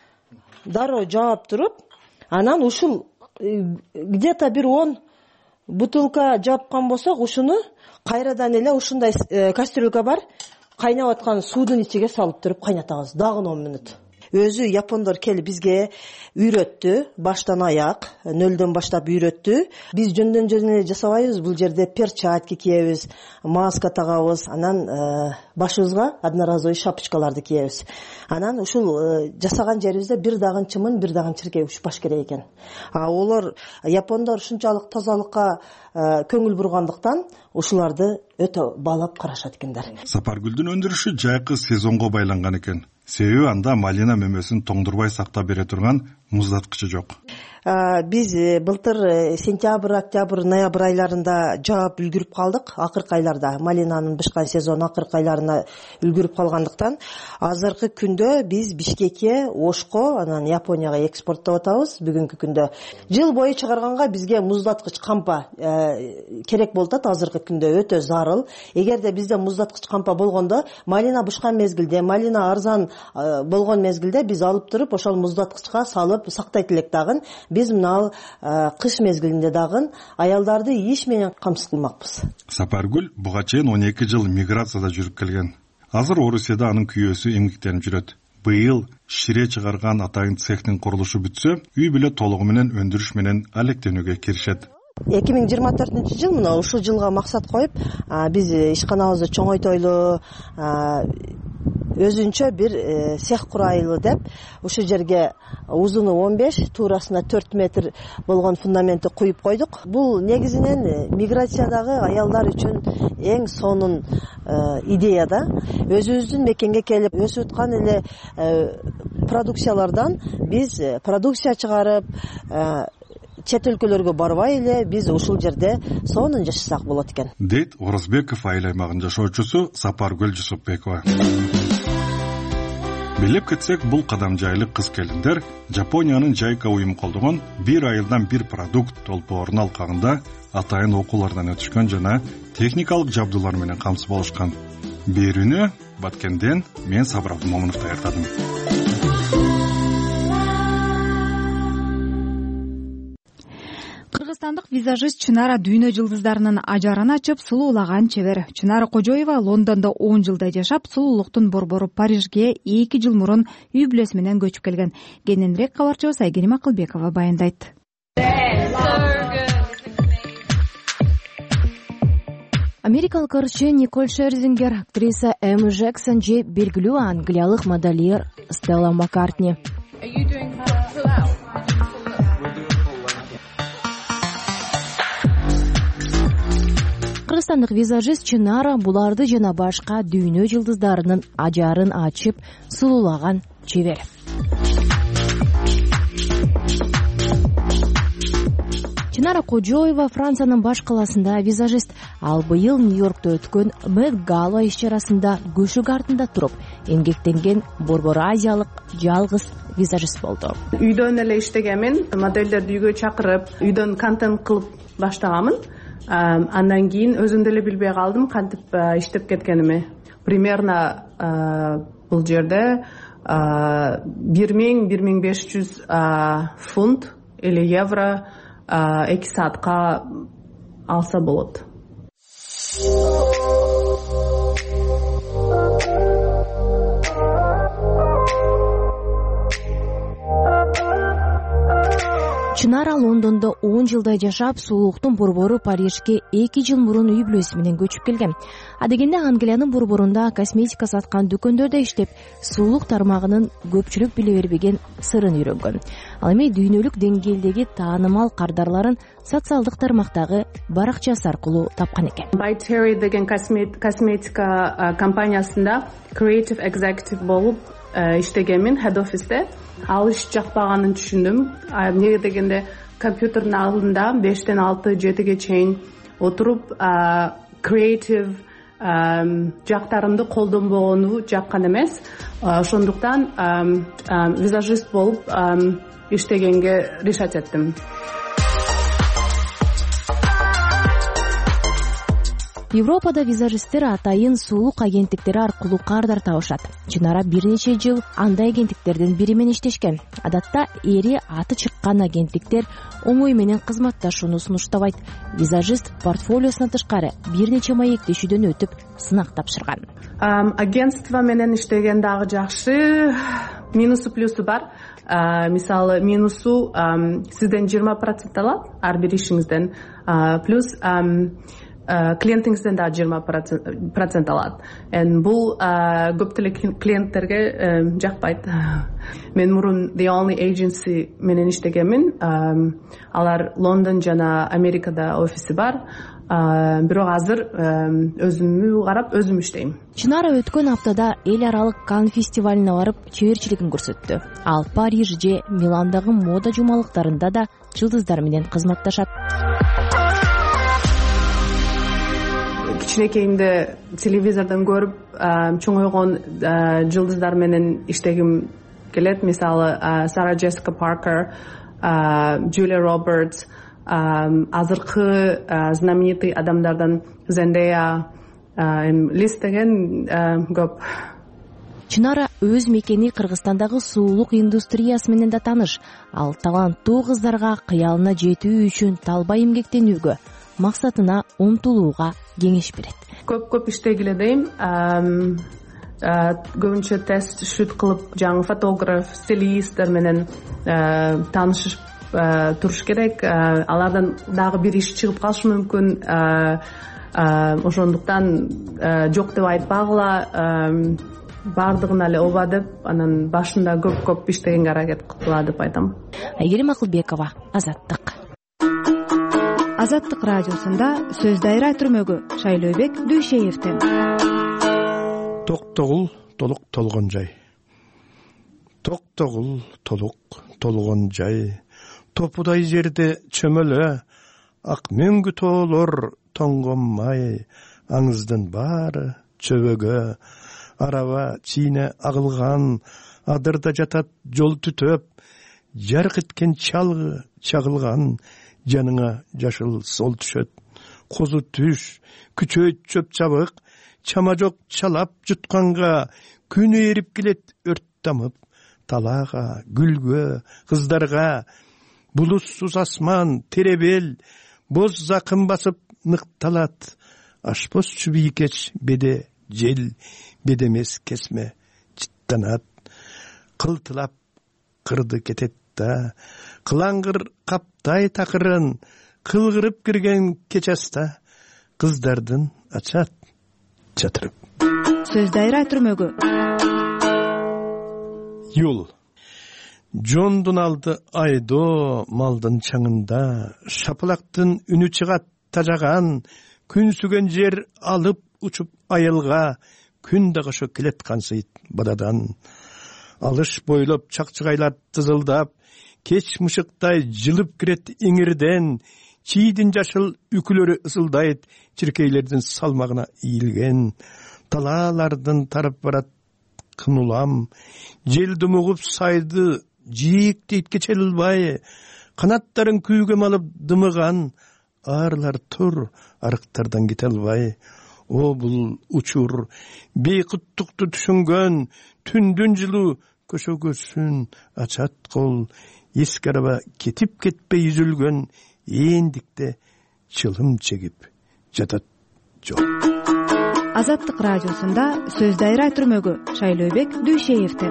Дароо жаап туруп, анан ушул где-то бир 10 бутылка жапкан болсок, ушуну кайрадан эле ушундай кастрюлька бар, кайнап аткан суудун ичиге салып туруп кайнатабыз дагы 10 мүнөт. Өзү япондор келип бизге үйрөттү, баштан аяк, нөлдөн баштап үйрөттү. Биз жөндөн эле жасабайбыз, бул жерде перчатки кийебиз, маска тагабыз, анан башыбызга одноразовый шапочкаларды кийебиз. Анан ушул жасаган жерибизде бир дагы чымын, бир дагы чиркей учпаш керек экен. Олар япондор ушунчалык тазалыкка көңүл бургандыктан ушуларды өтө баалап карашат экендер. Сапаргүлдүн өндүрүшү жайкы сезонго байланган экен. Себеби анда малина мөмөсүн тоңдурбай сактап бере турган муздаткычы жок. Биз былтыр сентябрь, октябрь, ноябрь айларында жаап үлгүрүп калдык. Акыркы айларда малинанын бышкан сезону акыркы айларына үлгүрүп калгандыктан азыркы күндө биз Бишкекке, Ошко, анан Японияга экспорттоп атабыз. Бүгүнкү күндө жыл бою чыгарганга бизге муздаткыч кампа керек болуп атат. Азыркы күндө өтө зарыл. Эгерде бизде муздаткыч кампа болгондо, малина бышкан мезгилде, малина арзан болгон мезгилде биз алып туруп ошол муздаткычка салып сактайт элек дагы. Биз мына кыш мезгилинде дагы аялдарды иш менен камсыз кылмакпыз. Сапаргүл буга чейин 12 жыл миграцияда жүрүп келген. Азыр Орусияда анын күйөөсү эмгектенип жүрөт. Быйыл шире чыгарган атайын цехтин курулушу бүтсө, үй бүлө толугу менен өндүрүш менен алектенүүгө киришет. 2024 мына ушул жылга максат коюп, биз ишканабызды чоңойтойлу, өзүнчө бир цех курайлы деп, ушул жерге узуну 15, туурасына 4 метр болгон фундаментти куюп койдук. Бул негизинен миграциядагы аялдар үчүн эң сонун идея да. Өзүбүздүн мекенге келип өсүп аткан эле продукциялардан биз продукция чыгарып, чет өлкөлөргө барбай эле биз ушул жерде сонун жашасак болот экен. Дейт Орозбеков айыл аймагынын жашоочусу Сапаргүл Жусупбекова. Билип кетсек, бул кадам жайлык кыз келиндер Жапониянын Жайка уюму колдогон бир айылдан бир продукт толпоорун алкагында атайын окуулардан өтүшкөн жана техникалык жабдуулар менен камсыз болушкан. Берүүнү Баткенден мен Сабыр Абдымомунов даярдадым. Кыргызстандык визажист Чынара дүйнө жылдыздарынын ажарын ачып, сулуулаган чебер. Чынара Кожоева Лондондо 10 жылдай жашап, сулуулуктун борбору Парижге 2 жыл мурун үй бүлөсү менен көчүп келген. Кененирээк кабарчыбыз Айгерим Акылбекова баяндайт. Америкалык ырчы Николь Шерзингер, актриса Эмма Джексон же белгилүү англиялык модельер Стелла Маккартни. Кыргызстандык визажист Чынара буларды жана башка дүйнө жылдыздарынын ажарын ачып, сулуулаган чебер. Чынара Кожоева Франциянын баш каласында визажист. Ал быйыл Нью-Йоркто өткөн Met Gala иш-чарасында көшүк артында туруп, эмгектенген борбор азиялык жалгыз визажист болду. Үйдөн эле иштегенмин, модельдерди үйгө чакырып, үйдөн контент кылып баштаганмын. Андан кийин өзүм деле билбей калдым кантип иштеп кеткеними. Примерно бул жерде 1000-1500 фунт или евро 2 саатка алса болот. Чынара Лондондо 10 жылдай жашап, сулуулуктун борбору Парижге 2 жыл мурун үй бүлөсү менен көчүп келген. Адегенде Англиянын борборунда косметика саткан дүкөндөрдө иштеп, сулуулук тармагынын көпчүлүк биле бербеген сырын үйрөнгөн. Ал эми дүйнөлүк деңгээлдеги таанымал кардарларын социалдык тармактагы баракчасы аркылуу тапкан экен. By Terry деген косметика компаниясында creative executive болуп иштегенмин, head office'те. Ал иш жакпаганын түшүндүм. Эмне дегенде компьютердин алдында 5-тен 6-7ге чейин отуруп creative жактарымды колдонбогону жаккан эмес. Ошондуктан визажист болуп иштегенге решать эттим. Европада визажисттер атайын сулук агенттиктери аркылуу кардар табышат. Чынара бир нече жыл андай агенттиктердин бири менен иштешкен. Адатта эри аты чыккан агенттиктер оңой менен кызматташууну сунуштабайт. Визажист портфолиосунан тышкары бир нече маектешүүдөн өтүп сынак тапшырган. Агентство менен иштеген дагы жакшы, минусу плюсу бар. Мисалы минусу сизден 20% алат ар бир ишиңизден, плюс клиентиңизден да 20% алат. Бул көптөгөн клиенттерге жакпайт. Мен мурун The Only Agency менен иштегенмин. Алар Лондон жана Америкада офиси бар. Бирок азыр өзүмө карап өзүм иштейм. Чынара өткөн аптада эл аралык Канн фестивалине барып чеберчилигин көрсөттү. Ал Париж же Миландагы мода жумалыктарында да жылдыздар менен кызматташат. Кичинекейимде телевизордон көрүп чоңойгон жылдыздар менен иштегим келет. Мисалы Сара Джессика Паркер, Джулия Робертс, азыркы знаменитый адамдардан Зендея, Лиз деген көп. Чынара өз мекени Кыргызстандагы суулук индустриясы менен да тааныш. Ал таланттуу кыздарга кыялына жетүү үчүн талбай эмгектенүүгө, максатына умтулууга кеңеш берет. Көп иштегиле дейм. Көбүнчө тест шут кылып, жаңы фотограф, стилисттер менен таанышып туруш керек. Алардан дагы бир иш чыгып калышы мүмкүн. Ошондуктан жок деп айтпагыла, бардыгын эле ооба деп, анан башында көп иштегенге аракет кыла деп айтам. Айгерим Акылбекова, Азаттык. Азаттык радиосунда сөз дайра түрмөгү Шайлообек Дүйшеевден. Токтогул толук толгон жай. Токтогул толук толгон жай. Топудай жерде чөмөлө, ак мөңгү тоолор тоңгонмай, аңыздын баары чөбөгө, араба чийне агылган, адырда жатат жол түтөп, жарк эткен чалгы чагылган, жаныңа жашыл сол түшөт. Козу түш, күчөйт чөп чабык, чама жок чалап жутканга, күнү эрип келет өрт тамып, талага, гүлгө, кыздарга, булуссуз асман, теребел, боз закын басып ныкталат. Ашпоз чүбийкеч беде жел, бедемес кесме чыттанат. Кылтылап кырды кетет да, кылаңгыр каптай такырын, кылгырып кирген кечаста, кыздардын ачат чатырып. Сөз дайра түрмөгү. Юл. Жондун алды айдо малдын чаңында, шапылактын үнү чыгат тажаган, күн сүгөн жер алып учуп айылга, күн да кошо келет кансыйт бададан. Алыш бойлоп чакчыгайлар тызылдап, кеч мышыктай жылып кирет иңирден, чийдин жашыл үкүлөрү ысылдайт, чиркейлердин салмагына ийилген. Талаалардын тарап барат кын улам, жел думугуп сайды жийиктейт кечел ылбай, канаттарын күйгө малып дымыган, арлар тур арыктардан кете албай. О бул учур, бейкуттукту түшүнгөн, түндүн жылуу көшөгөсүн ачат кол, эски араба кетип кетпей үзүлгөн, эндикте чылым чегип жатат жол. Азаттык радиосунда сөз дайра түрмөгү Шайлообек Дүйшеевден.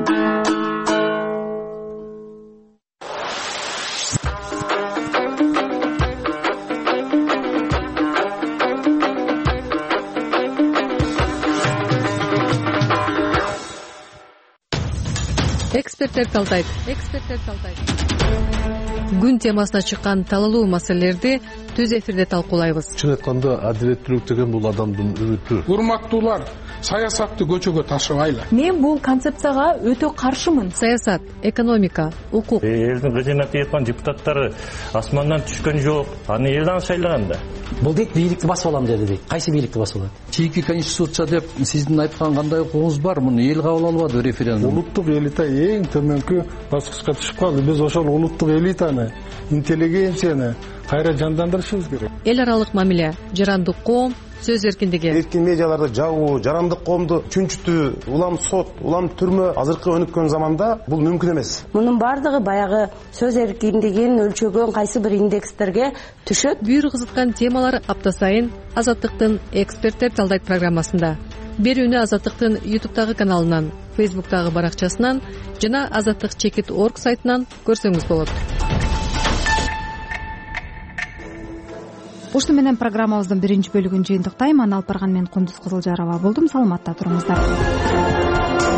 Эксперттер талдайт. Күн темасына чыккан талалуу маселелерди түз эфирде талкуулайбыз. Чын айтканда адилеттүүлүк деген бул адамдын үмүтү. Урматтуулар, саясатты көчөгө ташыбайлы. Мен бул концепцияга өтө каршымын. Саясат, экономика, укук. Элдин кызмат эткан депутаттары асмандан түшкөн жок. Аны элдин шайлаган да. Бул дейт бийликти басып алам деди дейт. Кайсы бийликти басып алат? Чийки конституция деп сиздин айткан кандай укугуңуз бар? Муну эл кабыл албады референдум. Улуттук элита эң төмөнкү баскычка түшүп калды. Биз ошол улуттук элитаны, интеллигенцияны кайра жандандырышыбыз керек. Эл аралык мамиле, жарандык коом, сөз эркиндиги. Эркин медиаларды жабуу, жарандык коомду чүнчүтүү, улам сот, улам түрмө азыркы өнүккөн заманда бул мүмкүн эмес. Мунун бардыгы баягы сөз эркиндигин өлчөгөн кайсы бир индекстерге түшөт. Бүйүр кызыткан темалар апта сайын Азаттыктын эксперттер талдайт программасында. Берүүнү Азаттыктын YouTube'дагы каналынан, Facebook'дагы баракчасынан жана azattik.org сайтынан көрсөңүз болот. Ушуну менен программабыздын биринчи бөлүгүн жыйынтыктайм. Аны алып барган мен Кундуз Кызылжарова болдум. Саламатта туруңуздар.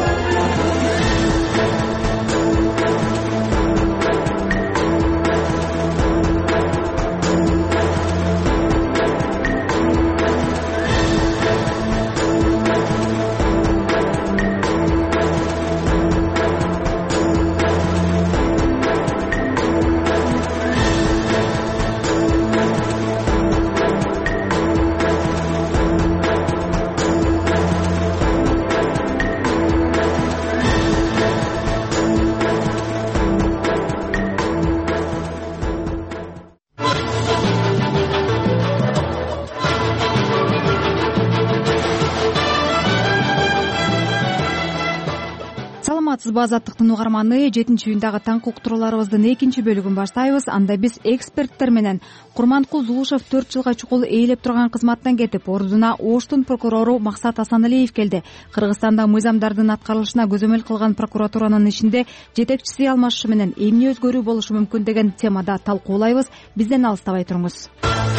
Азаттыктын угарманы 7-июндагы таңкы уктурууларыбыздын экинчи бөлүгүн баштайбыз. Анда биз эксперттер менен Курманкул Зулушев 4 жылга чукул ээлеп турган кызматтан кетип, ордуна Оштун прокурору Максат Асаналиев келди. Кыргызстанда мыйзамдардын аткарылышына көзөмөл кылган прокуратуранын ишинде жетекчиси алмашышы менен эмне өзгөрүү болушу мүмкүн деген темада талкуулайбыз. Бизден алыстабай туруңуз.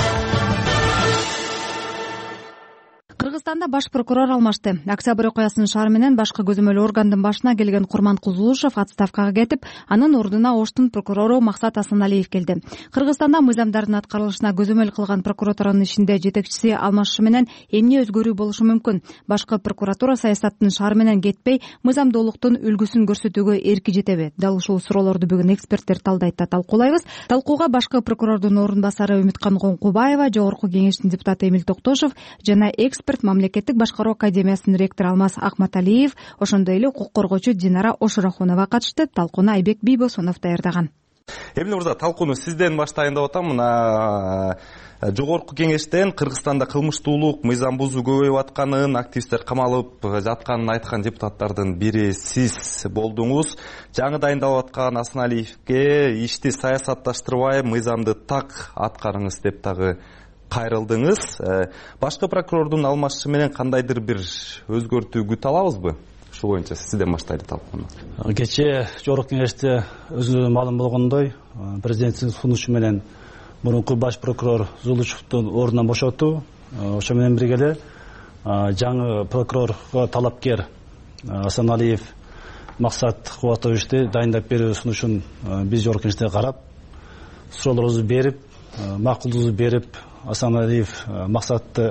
Кыргызстанда баш прокурор алмашты. Октябрь окуясынын шаары менен башкы көзөмөл органдын башына келген Курманкул Зулушев отставкага кетип, анын ордуна Оштун прокурору Максат Асаналиев келди. Кыргызстанда мыйзамдардын аткарылышына көзөмөл кылган прокуратуранын ишинде жетекчиси алмашышы менен эмне өзгөрүү болушу мүмкүн? Башкы прокуратура саясаттын шаары менен кетпей, мыйзамдуулуктун үлгүсүн көрсөтүүгө эрки жетеби? Дал ушул суроолорду бүгүн эксперттер талдайт да талкуулайбыз. Талкууга башкы прокурордун орун басары Үмүткан Коңкубаева, Жогорку Кеңештин депутаты Эмил Токтошов жана эксперт Мамлекеттик башкаруу академиясынын ректору Алмаз Акматалиев, ошондой эле укук коргоочу Динара Ошурахунова катышты. Талкууну Айбек Бийбосунов даярдаган. Эмне мырза, талкууну сизден баштайын деп атам. Мына Жогорку Кеңештен Кыргызстанда кылмыштуулук, мыйзам бузуу көбөйүп атканын, активисттер камалып жатканын айткан депутаттардын бири сиз болдуңуз. Жаңы дайындалып аткан Асаналиевке ишти саясатташтырбай, мыйзамды так аткарыңыз деп дагы кайрылдыңыз. Башкы прокурордун алмашышы менен кандайдыр бир өзгөртүү күтө алабызбы? Ушул боюнча сизден баштайлы талкууну. Кечээ Жогорку Кеңеште өзүнө маалым болгондой, президенттин сунушу менен мурунку баш прокурор Зулушевдун ордунан бошотуу, ошо менен бирге эле жаңы прокурорго талапкер Асаналиев Максат Кубатовичти дайындап берүү сунушун биз Жогорку Кеңеште карап, суроолорубузду берип, макулдугубузду берип, Асаналиев Максатты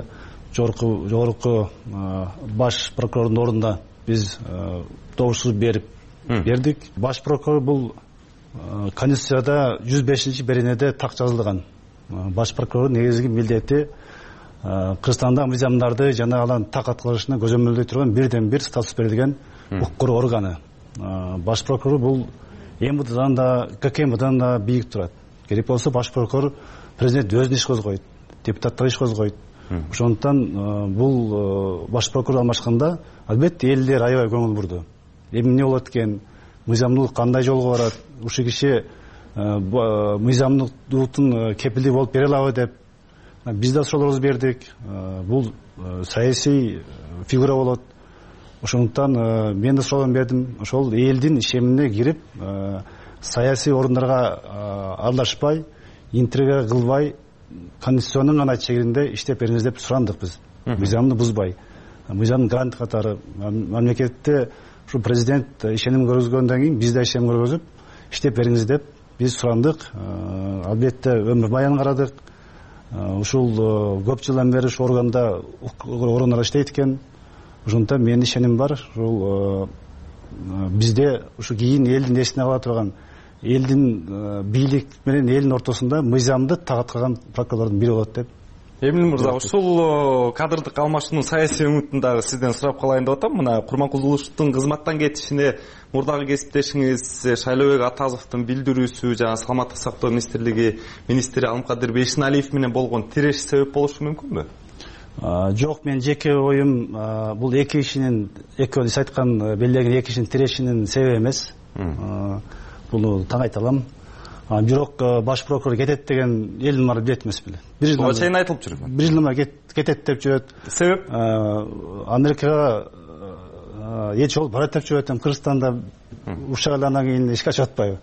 жогорку баш прокурордун ордуна биз добуш бердик. Баш прокурор бул Конституцияда 105-беренеде так жазылган. Баш прокурордун негизги милдети Кыргызстанда мыйзамдарды жана алардын так аткарылышына көзөмөлдөй турган бирден бир статус берилген укук органы. Баш прокурор бул МВДдан да, ККМдан да бийик турат. Керек болсо баш прокурор президент өзүнө иш козгойт, депутаттар иш козгойт. Ошондуктан бул баш прокурор алмашканда албетте элдер аябай көңүл бурду. Эмне болот экен, мыйзамдуулук кандай жолго барат, ушул киши мыйзамдуулуктун кепилдиги болуп бере алабы деп биз да суроолорубузду бердик. Бул саясий фигура болот. Ошондуктан мен да суроолорумду бердим. Ошол элдин ишемине кирип, саясий орундарга аралашпай, интрига кылбай, конституциянын гана чегинде иштеп бериңиз деп сурандык биз. Мыйзамды бузбай. Мыйзамдын гарант катары мамлекетте ушу президент ишеним көргөзгөндөн кийин биз да ишеним көргөзүп иштеп бериңиз деп биз сурандык. Албетте өмүр баянын карадык. ушул көп жылдан бери ушу органдар иштейт экен. Ошондуктан менин ишеним бар, ушул бизде ушу кийин элдин эсине кала турган, элдин бийлик менен элдин ортосунда мыйзамды тааткаган прокурордун бири болот деп. Эмиль мырза, ушул кадрдык алмашуунун саясий өңүтүн дагы сизден сурап калайын деп атам. Мына Курманкул Зулушевдун кызматтан кетишине мурдагы кесиптешиңиз Шайлообек Атазовдун билдирүүсү, жана Саламаттык сактоо министрлиги министри Алымкадыр Бейшеналиев менен болгон тиреш себеп болушу мүмкүнбү? Жок, мен жеке оюм бул эки кишинин, экөөдү сиз айткан белгилеген эки кишинин тирешинин себеби эмес. Буну таң айта алам. Бирок баш прокурор кетет деген элдин баары билет эмес беле. Буга чейин айтылып жүргөн. Бир жылдан бери кетет деп жүрөт. Себеп? Америкага эч жол барат деп жүрөт. Кыргызстанда ушагандан кийин эчке чыгып атпайбы?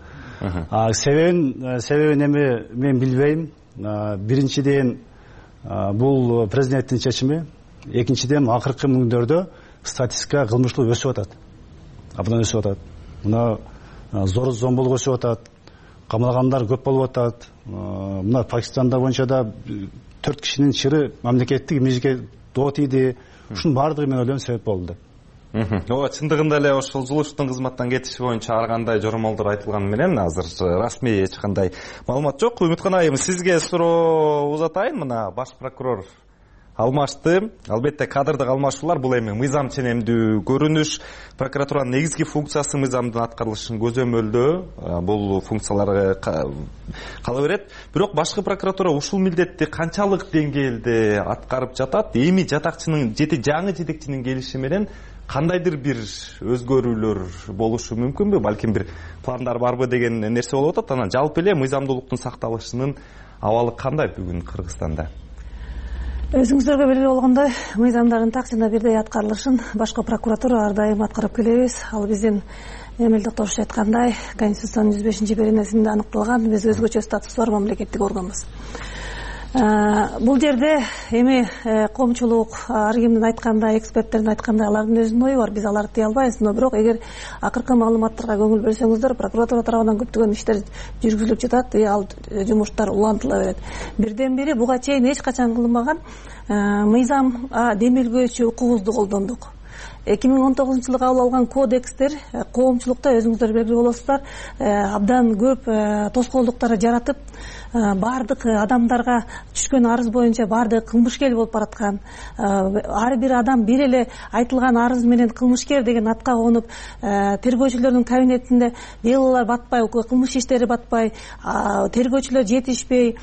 Себебин эми мен билбейм. Биринчиден бул президенттин чечими, экинчиден акыркы күндөрдө статистика кылмыштуулук өсүп атат. Абдан өсүп атат. Мына зомбулук өсүп атат. Камалгандар көп болуп атат. Мына Пакистанда боюнча да 4 кишинин чыры мамлекеттик имижге доо тийди. Ушунун баардыгы мен ойлойм себеп болду деп. Ооба, чындыгында эле ошол Зулушевдун кызматтан кетиши боюнча ар кандай жоромолдор айтылганы менен азыр расмий эч кандай маалымат жок. Үмүткан айым, сизге суроо узатайын. Мына баш прокурор алмашты. Албетте кадрдык алмашуулар бул эми мыйзам ченемдүү көрүнүш. Прокуратуранын негизги функциясы мыйзамдын аткарылышын көзөмөлдөө. Бул функциялар кала берет. Бирок башкы прокуратура ушул милдетти канчалык деңгээлде аткарып жатат? Эми жатакчынын жаңы жетекчинин келиши менен кандайдыр бир өзгөрүүлөр болушу мүмкүнбү? Балким бир пландар барбы деген нерсе болуп атат. Анан жалпы эле мыйзамдуулуктун сакталышынын абалы кандай бүгүн Кыргызстанда? Өзүңүздөргө белгилүү болгондой, мыйзамдардын так жана бирдей аткарылышын башкы прокуратура ар дайым аткарып келебиз. Ал биздин Эмиль Токтошев айткандай, Конституциянын 105-беренесинде аныкталган, биз өзгөчө статусу бар мамлекеттик органбыз. Бул жерде эми коомчулук ар кимдин айткандай, эксперттердин айткандай, алардын өзүнүн ою бар, биз аларды дей албайбыз. Бирок эгер акыркы маалыматтарга көңүл бөлсөңүздөр, прокуратура тарабынан көптөгөн иштер жүргүзүлүп жатат, ал жумуштар улантыла берет. Бирден бири буга чейин эч качан кылынбаган мыйзам демилгөөчү укугубузду колдондук. 2019-жылы кабыл алган кодекстер коомчулукта өзүңүздөр белгилүү болосуздар, абдан көп тоскоолдуктар жаратып, бардык адамдарга түшкөн арыз боюнча бардыгы кылмышкер болуп бараткан. Ар бир адам бир эле айтылган арыз менен кылмышкер деген атка конуп, тергөөчүлөрдүн кабинетинде делолор батпай, кылмыш иштери батпай, тергөөчүлөр жетишпей,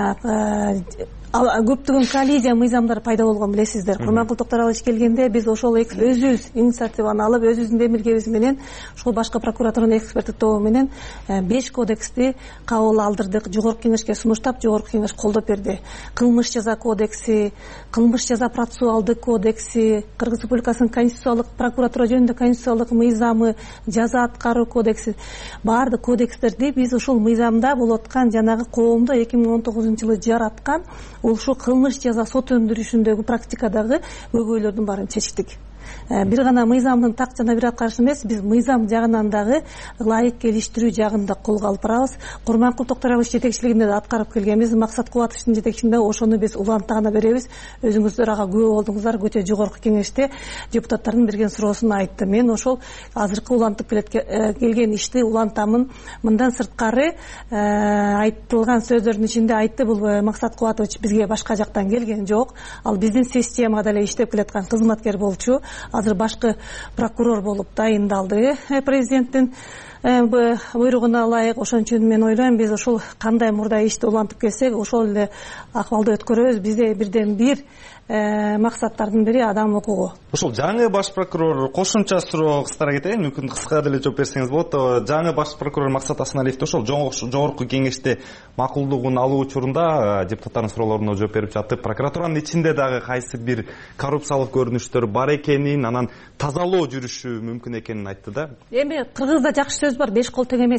көптөгөн коллизия мыйзамдар пайда болгон билесиздер. Курманкул Токтаралович келгенде биз ошол өзүбүз инициативаны алып, өзүбүздүн демилгебиз менен, ушул башкы прокуратуранын эксперттик тобу менен 5 кодексти кабыл алдырдык. Жогорку кеңешке сунуштап, жогорку кеңеш колдоп берди. Кылмыш жаза кодекси, кылмыш жаза процессуалдык кодекси, Кыргыз Республикасынын конституциялык прокуратура жөнүндө конституциялык мыйзамы, жаза аткаруу кодекси, баардык кодекстерди биз ушул мыйзамда болуп аткан жанагы коомду 2019-жылы жараткан ушул кылмыш жаза сот өндүрүшүндөгү практикадагы көйгөйлөрдүн баарын чечтик. Бир гана мыйзамдын так жана бир аткарышы эмес, биз мыйзам жагынан дагы ылайык келиштирүү жагын да колго алып барабыз. Курманкул Токтаралович жетекчилигинде да аткарып келгенбиз. Максат Кубатовичтин жетекчилигинде ошону биз уланта гана беребиз. Өзүңүздөр ага күбө болдуңуздар. Көчө жогорку кеңеште депутаттардын берген суроосун айтты. Мен ошол азыркы улантып келген ишти улантамын. Мындан сырткары айтылган сөздөрдүн ичинде айтты, бул Максат Кубатович бизге башка жактан келген жок. Ал биздин системада эле иштеп келаткан кызматкер болчу. Азыр башкы прокурор болуп дайындалды президенттин буйругуна ылайык. Ошон үчүн мен ойлойм, биз ошол кандай мурда ишти улантып келсек, ошол эле акыбалды өткөрөбүз. Бизде бирден бир максаттардын бири адам укугу. Ошол жаңы баш прокурор кошумча суроо кыскара кетейин, мүмкүн кыска деле жооп берсеңиз болот. Жаңы баш прокурор Максат Асаналиевди ошол жогорку кеңеште макулдугун алуу учурунда депутаттардын суроолоруна жооп берип жатты. Прокуратуранын ичинде дагы кайсы бир коррупциялык көрүнүштөр бар экенин, анан тазалоо жүрүшү мүмкүн экенин айтты да. Эми Кыргызда жакшы сөз бар, 5 кол тең эмес.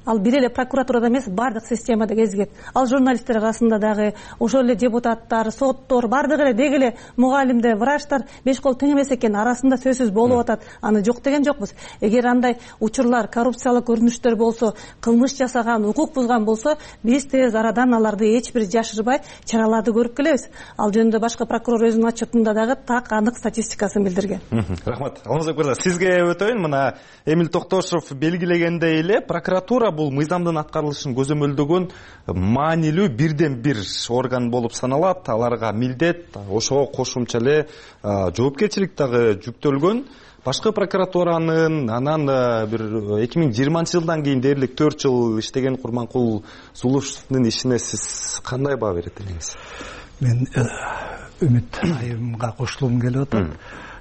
ал бир эле прокуратурада эмес, бардык системада кезигет. Ал журналисттер арасында дагы, ошол эле депутаттар, соттор, бардыгы эле деги эле мугалимдер, врачтар беш кол тең эмес экен, арасында сөзсүз болуп атат. Аны жок деген жокпуз. Эгер андай учурлар, коррупциялык көрүнүштөр болсо, кылмыш жасаган, укук бузган болсо, биз тез арадан аларды эч бир жашырбай чараларды көрүп келебиз. Ал жөнүндө башкы прокурор өзүнүн отчетунда дагы так анык статистикасын билдирген. Рахмат. Алмазбек мырза, сизге өтөйүн. Мына Эмил Токтошов белгилегендей эле, прокуратура бул мыйзамдын аткарылышын көзөмөлдөгөн маанилүү бирден бир орган болуп саналат. Аларга милдет, ошого кошумча эле жоопкерчилик дагы жүктөлгөн. Башкы прокуратуранын анан бир 2020 жылдан кийин дээрлик 4 жыл иштеген Курманкул Зулушевдин ишине сиз кандай баа берет элеңиз? Мен Үмүт айымга кошулгум келип атат.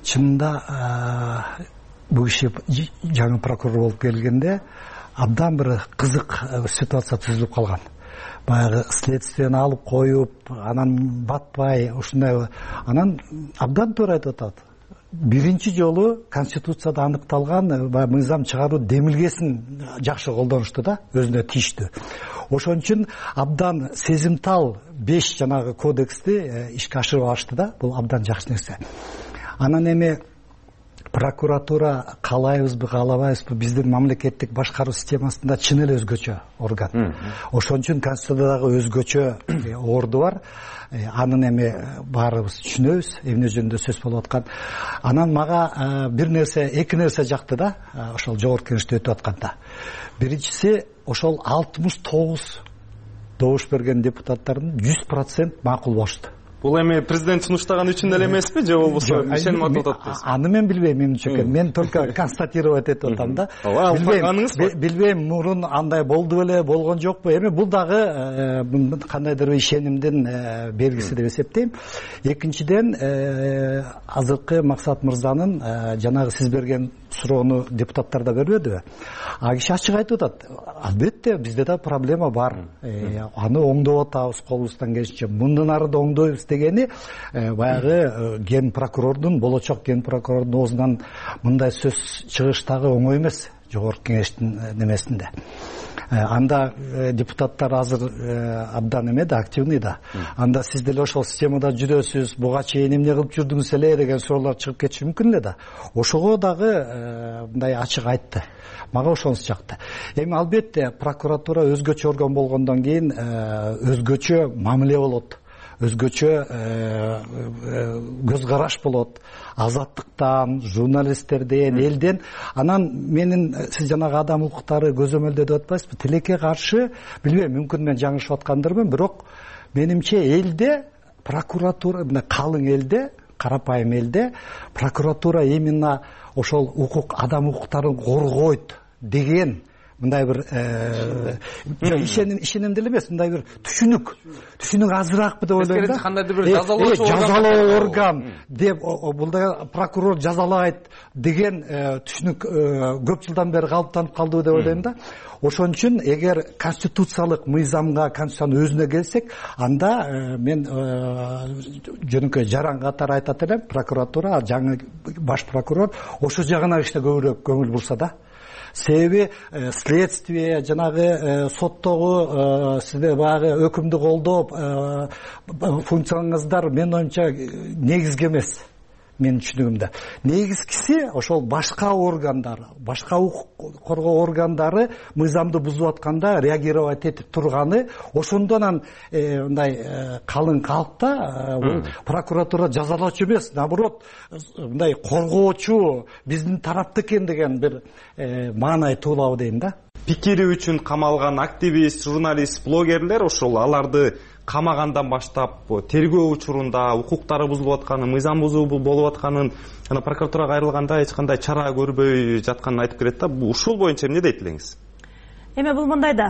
Чынында бул киши жаңы прокурор болуп келгенде абдан бир кызык ситуация түзүлүп калган. Баягы следствияны алып коюп, анан батпай, ушундай анан абдан туура айтып атат. Биринчи жолу Конституцияда аныкталган мыйзам чыгаруу демилгесин жакшы колдонушту да, өзүнө тийиштүү. Ошон үчүн абдан сезимтал 5 жанагы кодексти ишке ашырып алышты да, бул абдан жакшы нерсе. Анан эми прокуратура каалайбызбы, каалабайбызбы, биздин мамлекеттик башкаруу системасында чын эле өзгөчө орган. Ошон үчүн Конституцияда өзгөчө орду бар. Анын эми баарыбыз түшүнөбүз, эмне жөнүндө сөз болуп аткан. Анан мага бир нерсе, эки нерсе жакты да, ошол жогорку кеңеште өтүп атканда. Биринчиси, ошол 69 добуш берген депутаттардын 100% макул болушту. Бул эми президент сунуштаган үчүн эле эмеспи, же болбосо ишеним атып атат? Аны мен билбейм, менимче. Мен только констатировать этип атам да. Билбейм, мурун андай болду беле, болгон жокпу. Эми бул дагы кандайдыр бир ишенимдин белгиси деп эсептейм. Экинчиден, азыркы Максат мырзанын жанагы сиз берген суроону депутаттар да бербедиби? А киши ачык айтып атат. Албетте, бизде да проблема бар. Аны оңдоп атабыз колубуздан келишинче. Мындан ары да оңдойбуз дегени баягы ген прокурордун, болочок ген прокурордун оозунан мындай сөз чыгыштагы оңой эмес, жогорку кеңештин немесинде. Анда депутаттар азыр абдан эме да, активный да. Анда сиз деле ошол системада жүрөсүз, буга чейин эмне кылып жүрдүңүз эле деген суроолор чыгып кетиши мүмкүн эле да. Ошого дагы мындай ачык айтты. Мага ошонусу жакты. Эми албетте прокуратура өзгөчө орган болгондон кийин өзгөчө мамиле болот. Өзгөчө көз караш болот. Азаттыктан, журналисттерден, элден. Анан менин сиз жанагы адам укуктары көзөмөлдө деп атпайсызбы? Тилекке каршы, билбейм, мүмкүн мен жаңылышып аткандырмын, бирок менимче элде прокуратура, мына калың элде, карапайым элде прокуратура именно ошол укук, адам укуктарын коргойт деген мындай бир ишеним деле эмес, мындай бир түшүнүк азыракпы деп ойлойм да. Кандайдыр бир жазалоо орган деп бул да прокурор жазалайт деген түшүнүк көп жылдан бери калыптанып калдыбы деп ойлойм да. Ошон үчүн эгер конституциялык мыйзамга, конституциянын өзүнө келсек, анда мен жөнөкөй жаран катары айтат элем, прокуратура, жаңы баш прокурор ошол жагына иште көбүрөөк көңүл бурса да. Себеби следствие, жанагы соттогу сизде баягы өкүмдү колдоп функцияңыздар менин оюмча негизги эмес. Менин түшүнүгүмдө негизгиси ошол башка органдар, башка укук коргоо органдары мыйзамды бузуп атканда реагировать этип турганы, ошондон мындай калың калкта бул прокуратура жазалоочу эмес, наоборот мындай коргоочу, биздин тарапта экен деген бир маанай туулабы дейм да. Пикири үчүн камалган активист, журналист, блогерлер ошол аларды камагандан баштап тергөө учурунда укуктары бузулуп атканын, мыйзам бузуу болуп атканын, ана прокуратурага кайрылганда эч кандай чара көрбөй жатканын айтып келет да. Ушул боюнча эмне дейт элеңиз? Эми бул мындай да.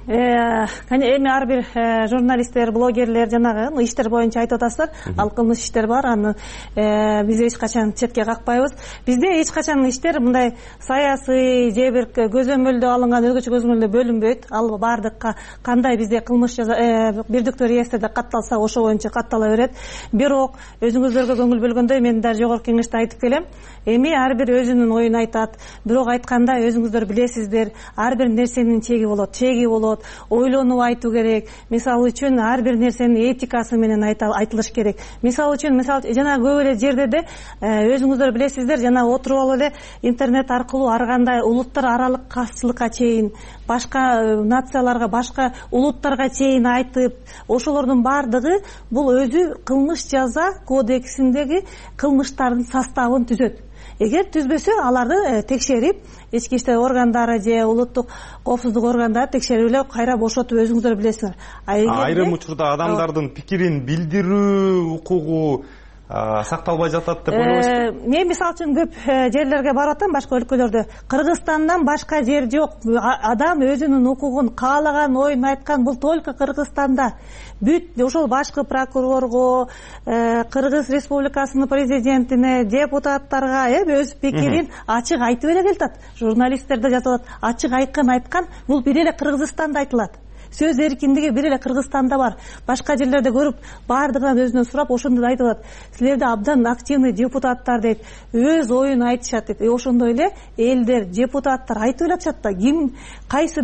эми ар бир журналисттер, блогерлер жанагы иштер боюнча айтып атасыздар, ал кылмыш иштер бар, аны биз эч качан четке какпайбыз. Бизде эч качан иштер мындай саясий же бир көзөмөлдө алынган өзгөчө көзөмөлдө бөлүнбөйт. Ал бардыкка кандай бизде кылмыш бирдиктүү реестрде катталса ошо боюнча каттала берет. Бирок өзүңүздөргө көңүл бөлгөндөй мен да жогорку кеңеште айтып келем. Эми ар бир өзүнүн оюн айтат. Бирок айтканда өзүңүздөр билесиздер, ар бир нерсенин чеги болот. Ойлонуп айтуу керек. Мисалы үчүн ар бир нерсенин этикасы менен айтылыш керек. Мисалы үчүн жана көп эле жерде өзүңүздөр билесиздер, жана отуруп алып эле интернет аркылуу ар кандай улуттар аралык касчылыкка чейин, башка нацияларга, башка улуттарга чейин айтып, ошолордун бардыгы бул өзү кылмыш жаза кодексиндеги кылмыштардын составын түзөт. Эгер түзбөсө, аларды текшерип, ички иштер органдары же улуттук коопсуздук органдары текшерип эле кайра бошотуп өзүңүздөр билесиңер. Айрым учурда адамдардын пикирин билдирүү укугу сакталбай жатат деп ойлойсузбу? Мен мисалы үчүн көп жерлерге барып атам, башка өлкөлөрдө. Кыргызстандан башка жер жок. Адам өзүнүн укугун каалаган оюн айткан, бул только Кыргызстанда. Бүт ошол башкы прокурорго, Кыргыз Республикасынын президентине, депутаттарга өз пикирин ачык айтып эле келатат. Журналисттер да жазып атат, ачык айткан, бул бир эле Кыргызстанда айтылат. Сөз эркиндиги бир эле Кыргызстанда бар. Башка жерлерде көрүп, бардыгынан өзүнөн сурап, ошондо айтып атат. Силерде абдан активный депутаттар дейт, өз оюн айтышат дейт. Ошондой эле элдер, депутаттар айтып эле атышат да. Ким кайсы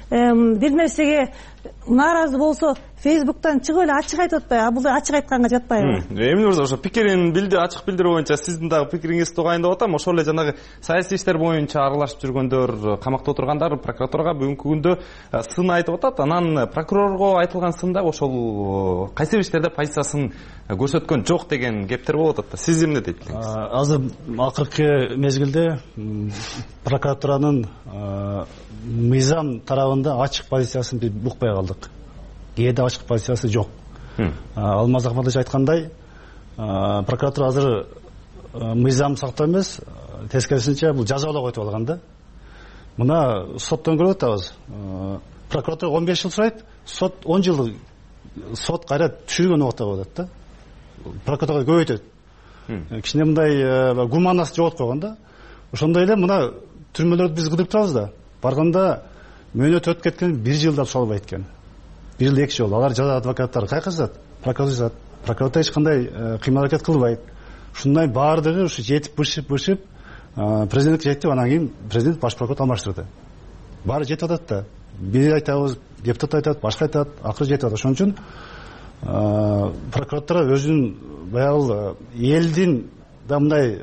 бир нерсеге нааразы болсо, Фейсбуктан чыгып эле ачык айтып атпайбы? Бул ачык айтканга жатпайбы? Эмне болсо ошо пикирин ачык билдирүү боюнча сиздин дагы пикириңизди угайындап атам. Ошол эле жанагы саясий иштер боюнча аралашып жүргөндөр, камакта отургандар прокуратурага бүгүнкү күндө сын айтып атат. Анан прокурорго айтылган сында ошол кайсы бир иштерде позициясын көрсөткөн жок деген кептер болуп атат да. Сиз эмне дейт элеңиз? Азыр акыркы мезгилде прокуратуранын мыйзам тарабында ачык позициясын биз укпай калдык. Кээде ачык позициясы жок. Алмаз Ахматович айткандай, прокуратура азыр мыйзам сактоо эмес, тескерисинче бул жазалоо койтуп алган да. Мына соттон көрүп атабыз. Прокуратура 15 жыл сурайт, сот 10 жыл сот кайра түшүргөн убакта болот да. Прокуратура көбөйтөт. Кичине мындай гуманность жоготуп койгон да. Ошондой эле мына түрмөлөрдү биз кыдыртабыз да. Барганда мөөнөт өтүп кеткен 1 жылдап салбайт экен. 1 жыл 2 жыл. Алар жада адвокаттар кайкырсат, прокуратура эч кандай кыймыл аракет кылбайт. Ушундай баардыгы ушу жетип бышып президентке жетти, анан кийин президент баш прокурор алмаштырды. Баары жетип атат да. Бири айтабыз, депутат айтат, башка айтат, акыры жетип атат. Ошон үчүн прокуратура өзүнүн баягы элдин да мындай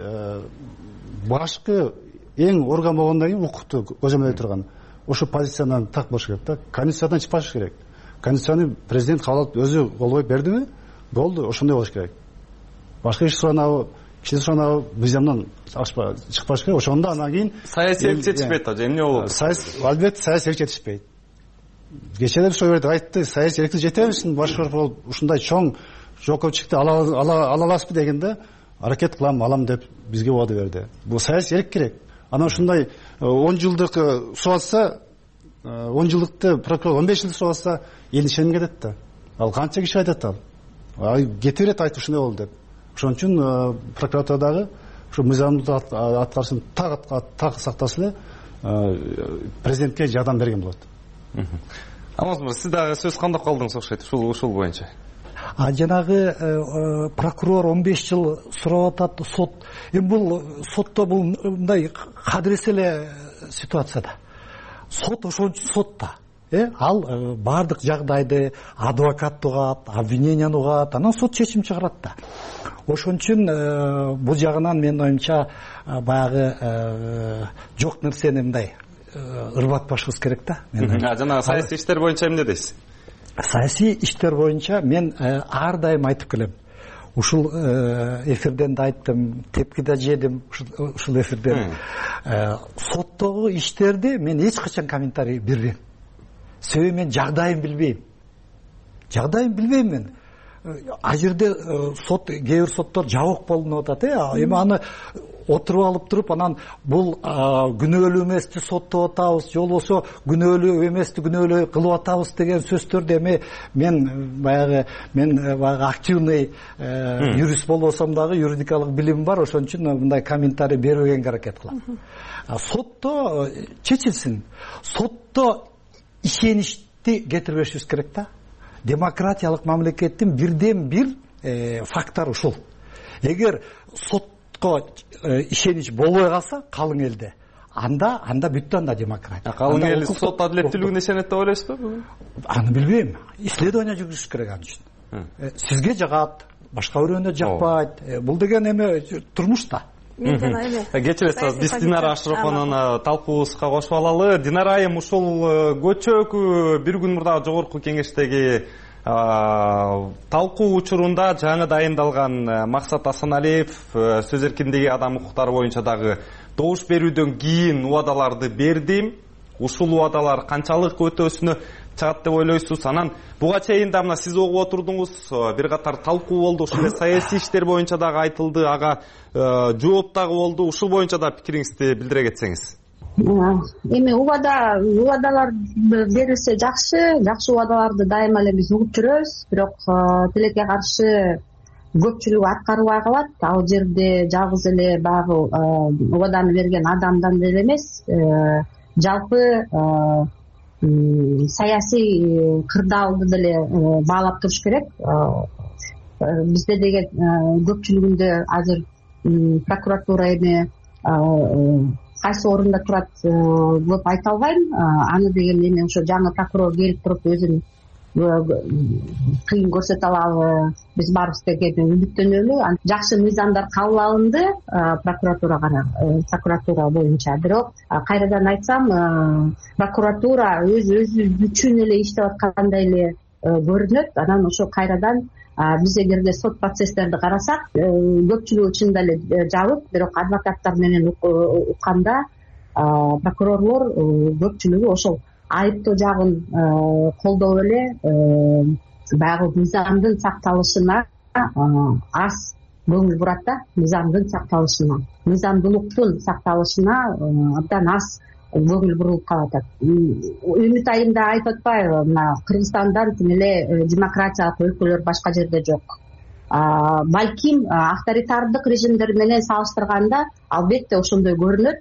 башкы эң орган болгондон кийин укукту көзөмөлдөй турган ошо позициядан так болуш керек да. Конституциядан чыкпаш керек. Конституцияны президент кабыл алып өзү кол коюп бердиби? Болду, ошондой болуш керек. Башка иш суранабы, киши суранабы мыйзамдан чыкпаш керек. Ошондо анан кийин саясий жетишпейт да, эмне болот? Албетте саясий жетишпейт. Кечээ да сөйбөдө айтты, саясий эркиндик жетебизби? Башкы болуп ушундай чоң жоопкерчиликти ала аласызбы дегенде аракет кылам, алам деп бизге убада берди. Бул саясий эрк керек. Анан ушундай 10 жылдык сурап атса, 10 жылдыкты прокурор 15 жылдык сурап атса, эл ишенип кетет да. Ал канча киши айтат ал? Кете берет айтып ушундай болду деп. Ошон үчүн прокуратурадагы ушу мыйзамды аткарышын так сактаса эле президентке жардам берген болот. Алмаз мырза, сиз дагы сөз кандап калдыңыз окшойт ушул боюнча? Жанагы прокурор 15 жыл сурап атат, сот. Бул сотто бул мындай кадырес эле ситуацияда. Сот ошон сот да. Ал бардык жагдайды адвокат угат, обвиненияны угат, анан сот чечим чыгарат да. Ошон үчүн бул жагынан менин оюмча баягы жок нерсени мындай ырбатпашыбыз керек да. Жана саясий иштер боюнча эмне дейсиз? Саясий иштер боюнча мен ар дайым айтып келем. Ушул эфирден да айттым, тепки да жедим ушул эфирден. Соттогу иштерди мен эч качан комментарий бербейм. Себеби мен жагдайын билбейм мен. А жерде сот, кээ бир соттор жабык болуп атат, эми аны отуруп алып туруп анан бул күнөөлүү эмести соттоп атабыз же болбосо күнөөлүү эмести күнөөлүү кылып атабыз деген сөздөрдү эми мен баягы активный юрист болбосом дагы юридикалык билим бар, ошон үчүн мындай комментарий бербегенге аракет кылам. Сотто чечилсин. Сотто ишеничти кетирбешибиз керек да. Демократиялык мамлекеттин бирден бир фактору ушул. Эгер сотко ишенич болбой калса калың элде, анда бүттү, анда демократия. Калың эл сот адилеттүүлүгүнө ишенет деп ойлойсузбу? Аны билбейм. Исследование жүргүзүш керек ан үчүн. Сизге жагат, башка бирөөнө жакпайт. Бул деген эме турмушта. Кечиресиз, биз Динара Ашыровнун талкуубузга кошуп алалы. Динара айым, ушул көчөкү бир күн мурда жогорку кеңештеги талкуу учурунда жаңы дайындалган Максат Асаналиев сөз эркиндиги адам укуктары боюнча дагы добуш берүүдөн кийин убадаларды берди. Ушул убадалар канчалык өтөөсүнө чыгат деп ойлойсуз? Анан буга чейин да мына сиз огуп отурдуңуз, бир катар талкуу болду, ушул саясий иштер боюнча дагы айтылды, ага жооп дагы болду. Ушул боюнча да пикириңизди билдире кетсеңиз. Эми убадалар берилсе жакшы убадаларды дайыма эле биз угуп жүрөбүз, бирок тилекке каршы көпчүлүгү аткарбай калат. Ал жерде жалгыз эле баягы убаданы берген адамдан деле эмес, жалпы саясий кырдаалды деле баалап туруш керек. Бизде деген көпчүлүгүндө азыр прокуратура эми кайсы орунда турат көп айта албайм. Аны деген эми ошо жаңы прокурор келип туруп өзүн кыйын көрсөтө алабы, биз баарыбыз деген үмүттөнөлү. Жакшы мыйзамдар кабыл алынды прокуратура боюнча, бирок кайрадан айтсам, прокуратура өзү үчүн эле иштеп аткандай эле көрүнөт. Анан ошо кайрадан биз эгерде сот процесстерди карасак, көпчүлүгү чынында эле жабык, бирок адвокаттар менен укканда прокурорлор көпчүлүгү ошол айыптоо жагын колдоп эле баягы мыйзамдын сакталышына аз көңүл бурат да, мыйзамдын сакталышына, мыйзамдуулуктун сакталышына абдан аз көңүл бурулуп калып атат. Үмүт айымда айтып атпайбы, мына Кыргызстандан тим эле демократиялык өлкөлөр башка жерде жок. Балким авторитардык режимдер менен салыштырганда албетте ошондой көрүнөт.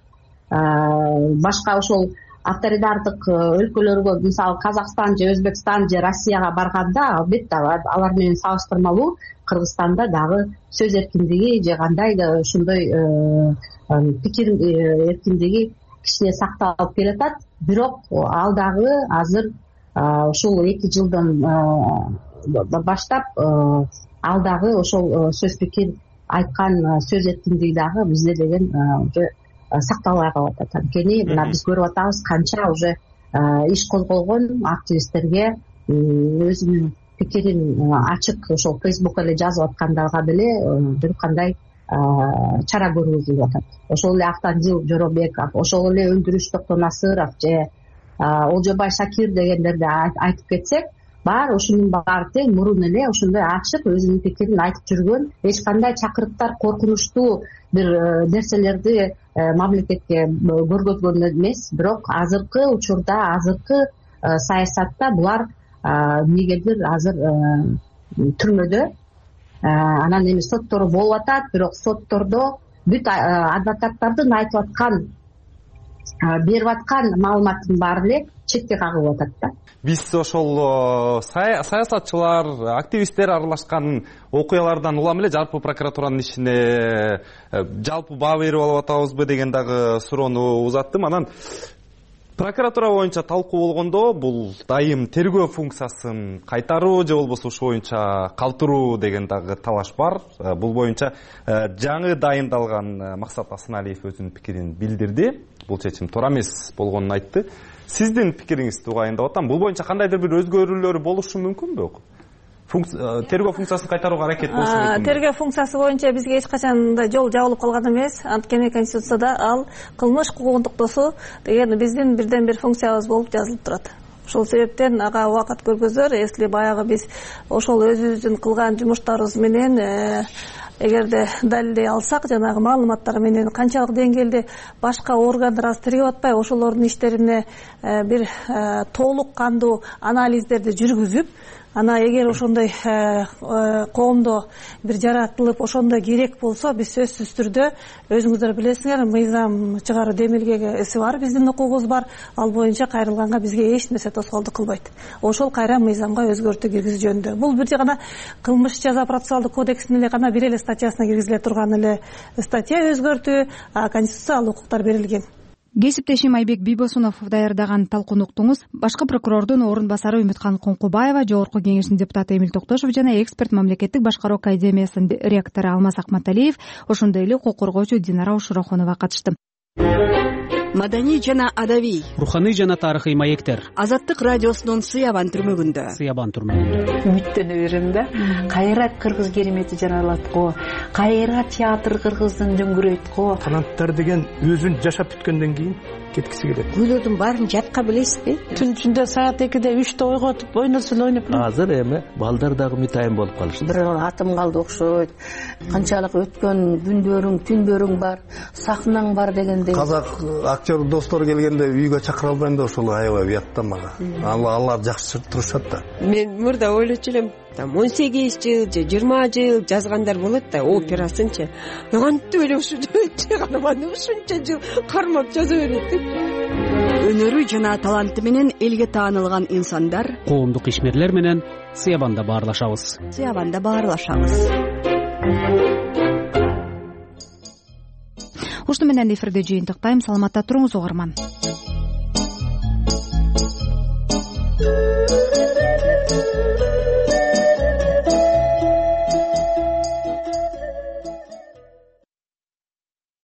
Башка ошол авторитардык өлкөлөргө, мисалы Казакстан же Өзбекстан же Россияга барганда албетте алар менен салыштырмалуу Кыргызстанда дагы сөз эркиндиги же кандай да ошондой пикир эркиндиги кичине сакталып келатат. Бирок ал дагы азыр ушул 2 жылдан баштап ал дагы ошол сөз пикир айткан сөз эркиндиги дагы бизде деген уже сакталбай калып атат. Анткени мына биз көрүп атабыз канча уже иш козголгон активисттерге өзүнүн пикирин ачык ошол Facebook'ка эле жазып аткандарга деле бир кандай чара көрүлүп атат. Ошол эле Автандил Жоробеков, ошол эле Өндүрүш Токтонасыров же Олжобай Шакир дегендерди айтып кетсек, баары ушунун баары тең мурун эле ошондой ачык өзүнүн пикирин айтып жүргөн, эч кандай чакырыктар, коркунучтуу бир нерселерди мамлекетке көргөзгөн эмес. Бирок азыркы учурда, азыркы саясатта булар эмнегедир азыр түрмөдө. Анан эми соттору болуп атат, бирок соттордо бүт адвокаттардын айтып аткан, берип аткан маалыматтын баары эле четке кагылып атат да. Биз ошол саясатчылар, активисттер аралашкан окуялардан улам эле жалпы прокуратуранын ишине жалпы баа берип алып атабызбы деген дагы суроону узаттым. Анан прокуратура боюнча талкуу болгондо бул дайым тергөө функциясын кайтаруу же болбосо ушул боюнча калтыруу деген дагы талаш бар. Бул боюнча жаңы дайындалган Максат Асаналиев өзүнүн пикирин билдирди. Бул чечим туура эмес болгонун айтты. Сиздин пикириңизди угайындап атам. Бул боюнча кандайдыр бир өзгөрүүлөр болушу мүмкүнбү? Тергөө функциясын кайтарууга аракет болушу мүмкүн. Тергөө функциясы боюнча бизге эч качан да жол жабылып калган эмес. Анткени Конституцияда ал кылмыш кукугун токтосуу деген биздин бирден бир функциябыз болуп жазылып турат. Ошол себептен ага убакыт көргөзөр, если баягы биз ошол өзүбүздүн кылган жумуштарыбыз менен эгерде далилдей алсак жанагы маалыматтар менен канчалык деңгээлде башка органдар азыр тиркеп атпайбы, ошолордун иштерине бир толук кандуу анализдерди жүргүзүп, ана эгер ошондой коомдо бир жаратылып ошондой керек болсо, биз сөзсүз түрдө, өзүңүздөр билесиңер, мыйзам чыгаруу демилгеси бар, биздин укугубуз бар, ал боюнча кайрылганга бизге эч нерсе тоскоолдук кылбайт. Ошол кайра мыйзамга өзгөртүү киргизүү жөнүндө. Бул бир гана кылмыш жаза процессуалдык кодексинин эле гана бир эле статьясына киргизиле турган эле статья өзгөртүү, конституциялык укуктар берилген. Кесиптешим Айбек Бийбосунов даярдаган талкууну уктуңуз. Башкы прокурордун орун басары Үмүткан Коңкубаева, Жогорку Кеңештин депутаты Эмил Токтошов жана эксперт мамлекеттик башкаруу академиясынын ректору Алмаз Акматалиев, ошондой эле укук коргоочу Динара Ушурохонова катышты. Маданий жана адабий, руханий жана тарыхый маектер. Азаттык радиосунун Сыябан түрмөгүндө. Үмүттөнө берем да. Кайра кыргыз керемети жаралат го, кайра театр кыргыздын дөңгүрөйт го. Канаттар деген өзүн жашап бүткөндөн кийин кеткиси келет. Күйлөрдүн баарын жатка билесизби? Түн ичинде саат 2-де 3-те ойготуп, ойносул ойноп. Азыр эми балдар дагы мытайын болуп калышты. Бир атым калды окшойт. Канчалык өткөн күндөрүң, түндөрүң бар, сахнаң бар дегендей. Казак актер достор келгенде үйгө чакыра албайм да, ошол аябай уятта мага. Алар жакшы турушат да. Мен мурда ойлочу элем, 18 жыл же 20 жыл жазгандар болот да, операсынчы. Кантип эле ушунча гана ушунча жыл кармап жаза берет деп. Өнөрү жана таланты менен элге таанылган инсандар, коомдук ишмерлер менен Сыябанда баарлашабыз. Ушуну менен эфирде жыйынтыктайм. Саламатта туруңуз угарман.